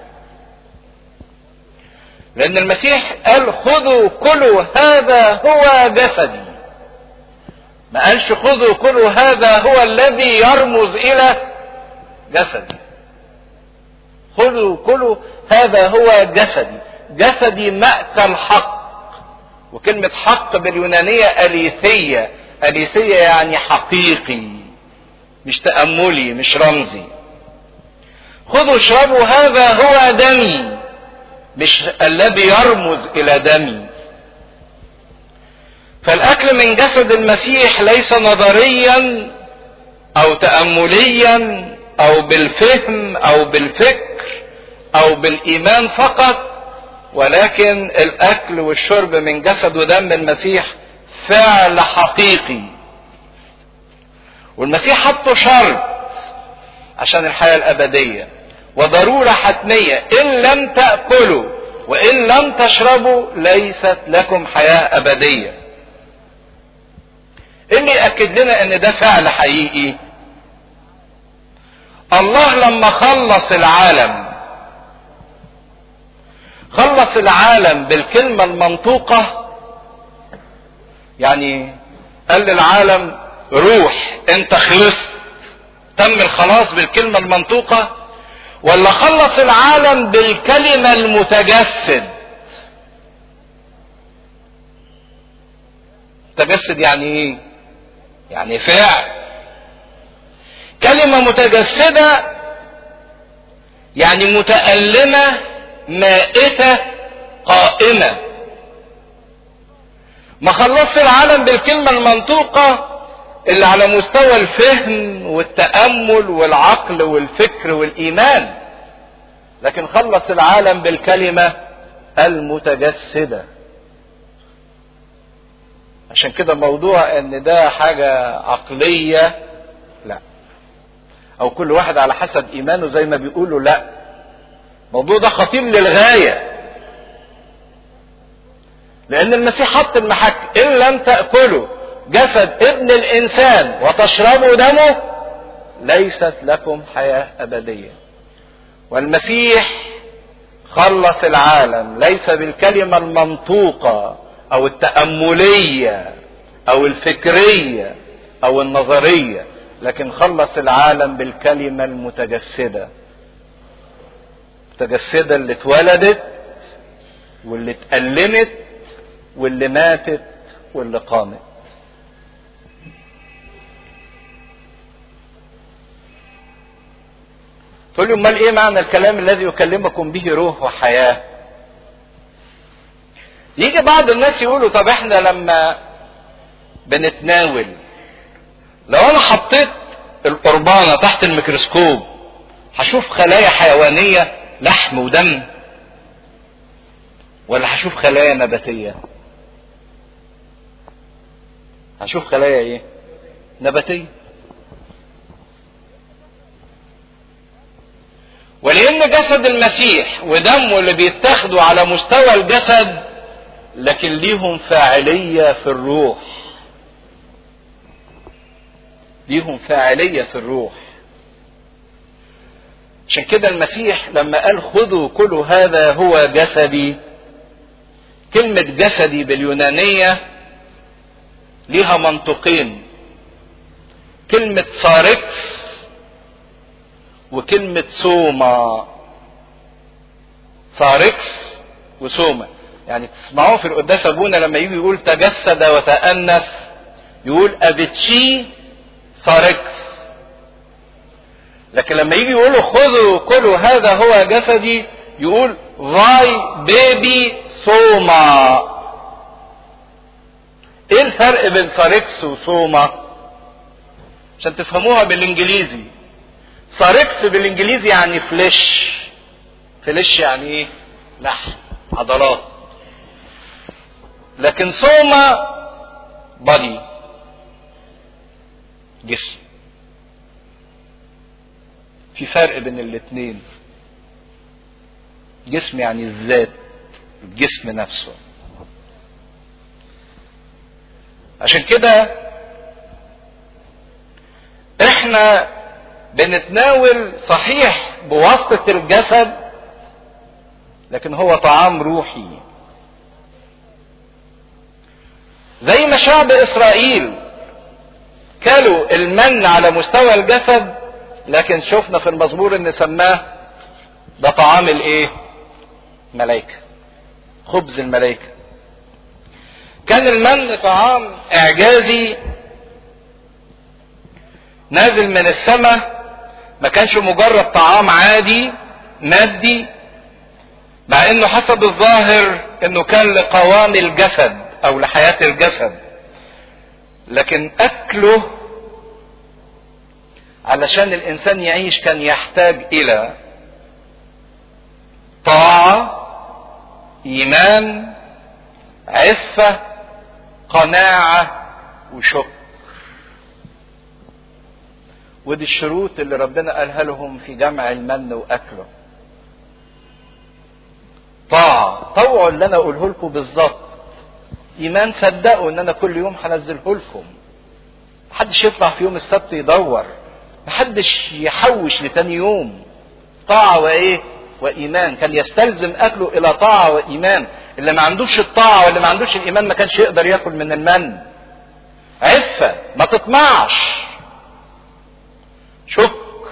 لأن المسيح قال خذوا كلوا هذا هو جسدي، ما قالش خذوا كلوا هذا هو الذي يرمز إلى جسدي. خذوا كلوا هذا هو جسدي، جسدي مأكل حق. وكلمة حق باليونانية أليثية، أليثية يعني حقيقي، مش تأملي، مش رمزي. خذوا اشربوا هذا هو دمي، مش الذي يرمز إلى دمي. فالأكل من جسد المسيح ليس نظريا أو تأمليا أو بالفهم أو بالفكر أو بالإيمان فقط، ولكن الأكل والشرب من جسد ودم المسيح فعل حقيقي. والمسيح حطه شرط عشان الحياة الأبدية وضرورة حتمية، إن لم تأكلوا وإن لم تشربوا ليست لكم حياة أبدية. اللي يأكد لنا ان ده فعل حقيقي، الله لما خلص العالم خلص العالم بالكلمة المنطوقة. يعني قال للعالم روح انت خلصت، تم الخلاص بالكلمة المنطوقة، ولا خلص العالم بالكلمة المتجسد؟ متجسد يعني ايه؟ يعني فعل. كلمة متجسدة يعني متألمة مائتة قائمة. ما خلص العالم بالكلمة المنطوقة اللي على مستوى الفهم والتأمل والعقل والفكر والإيمان، لكن خلص العالم بالكلمة المتجسدة. عشان كده موضوع ان ده حاجة عقلية لا، او كل واحد على حسب ايمانه زي ما بيقولوا لا، الموضوع ده خطير للغاية. لان المسيح حط المحك ان لم تأكلوا جسد ابن الانسان وتشربوا دمه ليست لكم حياة ابدية. والمسيح خلص العالم ليس بالكلمة المنطوقة او التأملية او الفكرية او النظرية، لكن خلص العالم بالكلمة المتجسدة. المتجسدة اللي اتولدت واللي اتألمت واللي ماتت واللي قامت. تقول لي امال ايه معنى الكلام الذي يكلمكم به روح وحياة؟ يجي بعض الناس يقولوا طب احنا لما بنتناول، لو انا حطيت القربانة تحت الميكروسكوب هشوف خلايا حيوانية لحم ودم ولا هشوف خلايا نباتية؟ هنشوف خلايا ايه؟ نباتية. ولأن جسد المسيح ودمه اللي بيتاخدوا على مستوى الجسد، لكن ليهم فاعلية في الروح. ليهم فاعلية في الروح. عشان كده المسيح لما قال خذوا كلوا هذا هو جسدي، كلمة جسدي باليونانية ليها منطقين، كلمة ساركس وكلمة سوما. ساركس وسوما، يعني تسمعوه في القداس ابونا لما يجي يقول تجسد وتأنس يقول ابتشي ساركس، لكن لما يجي يقولوا خذوا كلوا هذا هو جسدي يقول فاي بيبي سوما. ايه الفرق بين ساركس وسوما عشان تفهموها بالانجليزي؟ ساركس بالانجليزي يعني فليش. فليش يعني ايه؟ لحم، عضلات. لكن سوما بادي، جسم. في فرق بين الاثنين. جسم يعني الذات، الجسم نفسه. عشان كده احنا بنتناول صحيح بواسطة الجسد، لكن هو طعام روحي. زي ما شعب اسرائيل كلوا المن على مستوى الجسد، لكن شفنا في المزمور ان سماه ده طعام الايه؟ ملائكة، خبز الملائكة. كان المن طعام اعجازي نازل من السماء، ما كانش مجرد طعام عادي مادي، مع انه حسب الظاهر انه كان لقوام الجسد او لحياة الجسد، لكن اكله علشان الانسان يعيش كان يحتاج الى طاعة، ايمان، عفة، قناعة، وشكر. ودي الشروط اللي ربنا قالها لهم في جمع المن واكله. طاعة، طوعوا اللي انا اقوله لكم بالظبط. ايمان، صدقوا ان انا كل يوم هنزله لكم. محدش يطلع في يوم السبت يدور، محدش يحوش لتاني يوم. طاعة وايه؟ وايمان. كان يستلزم اكله الى طاعة وايمان. اللي ما عندوش الطاعة واللي ما عندوش الايمان ما كانش يقدر ياكل من المن. عفة، ما تطمعش. شكر،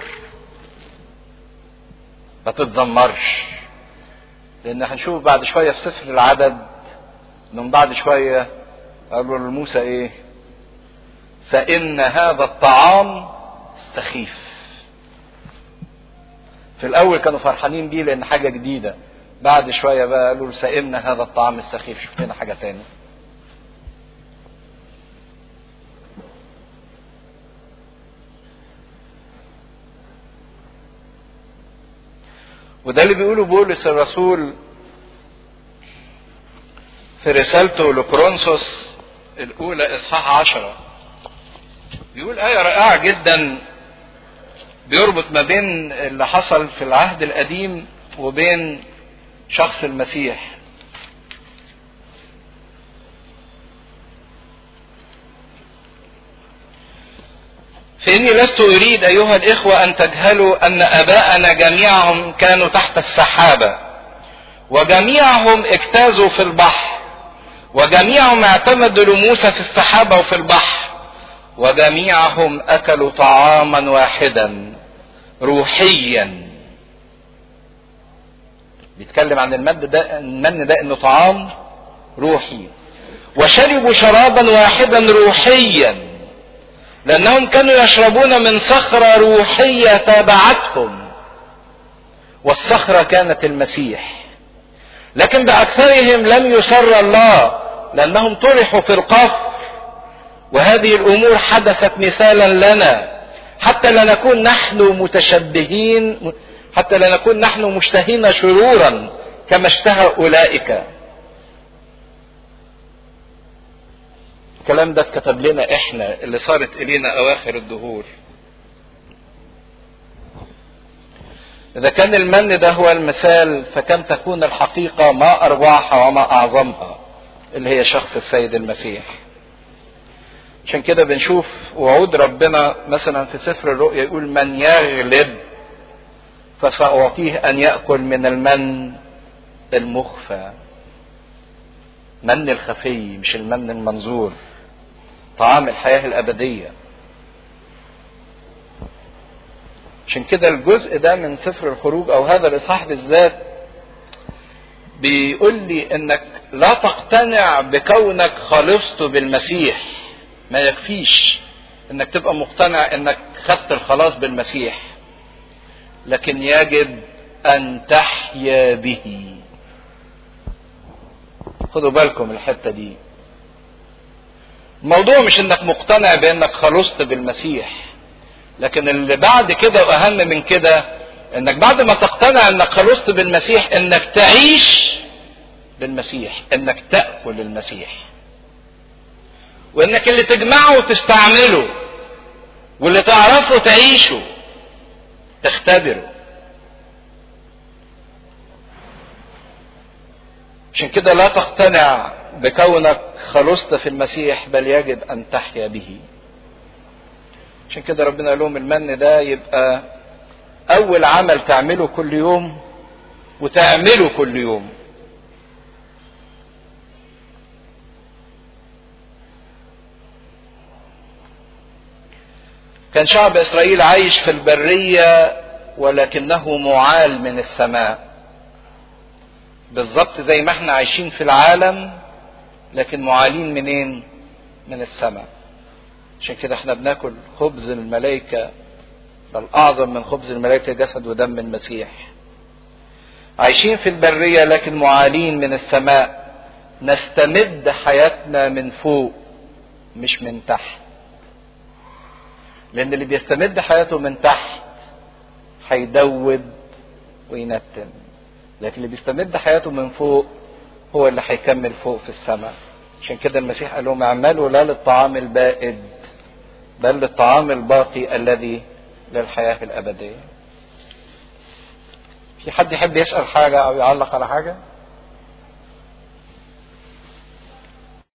ما تتذمرش. لان هنشوف بعد شوية في سفر العدد من بعد شوية قالوا لموسى ايه؟ فإن هذا الطعام سخيف. في الاول كانوا فرحانين بيه لان حاجة جديدة، بعد شوية بقى قالوا سئمنا هذا الطعام السخيف، شوف لنا حاجة تاني. وده اللي بيقوله بولس الرسول في رسالته لكورنثوس الاولى اصحاح عشرة. بيقول آية رائعة جدا بيربط ما بين اللي حصل في العهد القديم وبين شخص المسيح. فإني لست أريد أيها الإخوة أن تجهلوا أن آباءنا جميعهم كانوا تحت السحابة، وجميعهم اجتازوا في البحر، وجميعهم اعتمدوا لموسى في السحابة وفي البحر، وجميعهم أكلوا طعاما واحدا روحيا. بيتكلم عن المد ده، المن ده انه طعام روحي. وشربوا شرابا واحدا روحيا، لانهم كانوا يشربون من صخرة روحية تابعتهم، والصخرة كانت المسيح. لكن باكثرهم لم يسر الله، لانهم طرحوا في القفر، وهذه الامور حدثت مثالا لنا حتى لا نكون نحن متشبهين، حتى لا نكون نحن مشتهين شرورا كما اشتهى اولئك. الكلام ده اتكتب لنا احنا اللي صارت الينا اواخر الدهور. اذا كان المن ده هو المثال فكم تكون الحقيقة ما ارواحها وما اعظمها اللي هي شخص السيد المسيح. عشان كده بنشوف وعود ربنا مثلا في سفر الرؤيا يقول من يغلب فسأعطيه ان يأكل من المن المخفى. من الخفي مش المن المنظور، طعام الحياة الابدية. عشان كده الجزء ده من سفر الخروج او هذا الاصحاح بالذات بيقول لي انك لا تقتنع بكونك خلصت بالمسيح. ما يكفيش انك تبقى مقتنع انك خدت الخلاص بالمسيح، لكن يجب ان تحيا به. خدوا بالكم الحتة دي. الموضوع مش انك مقتنع بانك خلصت بالمسيح، لكن اللي بعد كده واهم من كده انك بعد ما تقتنع انك خلصت بالمسيح انك تعيش بالمسيح، انك تأكل المسيح، وانك اللي تجمعه وتستعمله واللي تعرفه تعيشه تختبره. عشان كده لا تقتنع بكونك خلصت في المسيح بل يجب ان تحيا به. عشان كده ربنا قال لهم المن ده يبقى اول عمل تعمله كل يوم وتعمله كل يوم. كان شعب اسرائيل عايش في البرية ولكنه معال من السماء، بالظبط زي ما احنا عايشين في العالم لكن معالين منين؟ من السماء. عشان كده احنا بناكل خبز الملائكة، بل اعظم من خبز الملائكة جسد ودم المسيح. عايشين في البرية لكن معالين من السماء، نستمد حياتنا من فوق مش من تحت. لان اللي بيستمد حياته من تحت هيدود وينتن، لكن اللي بيستمد حياته من فوق هو اللي هيكمل فوق في السماء. عشان كده المسيح قال لهم اعملوا لا للطعام البائد بل للطعام الباقي الذي للحياة الأبدية. في حد يحب يسأل حاجة أو يعلق على حاجة؟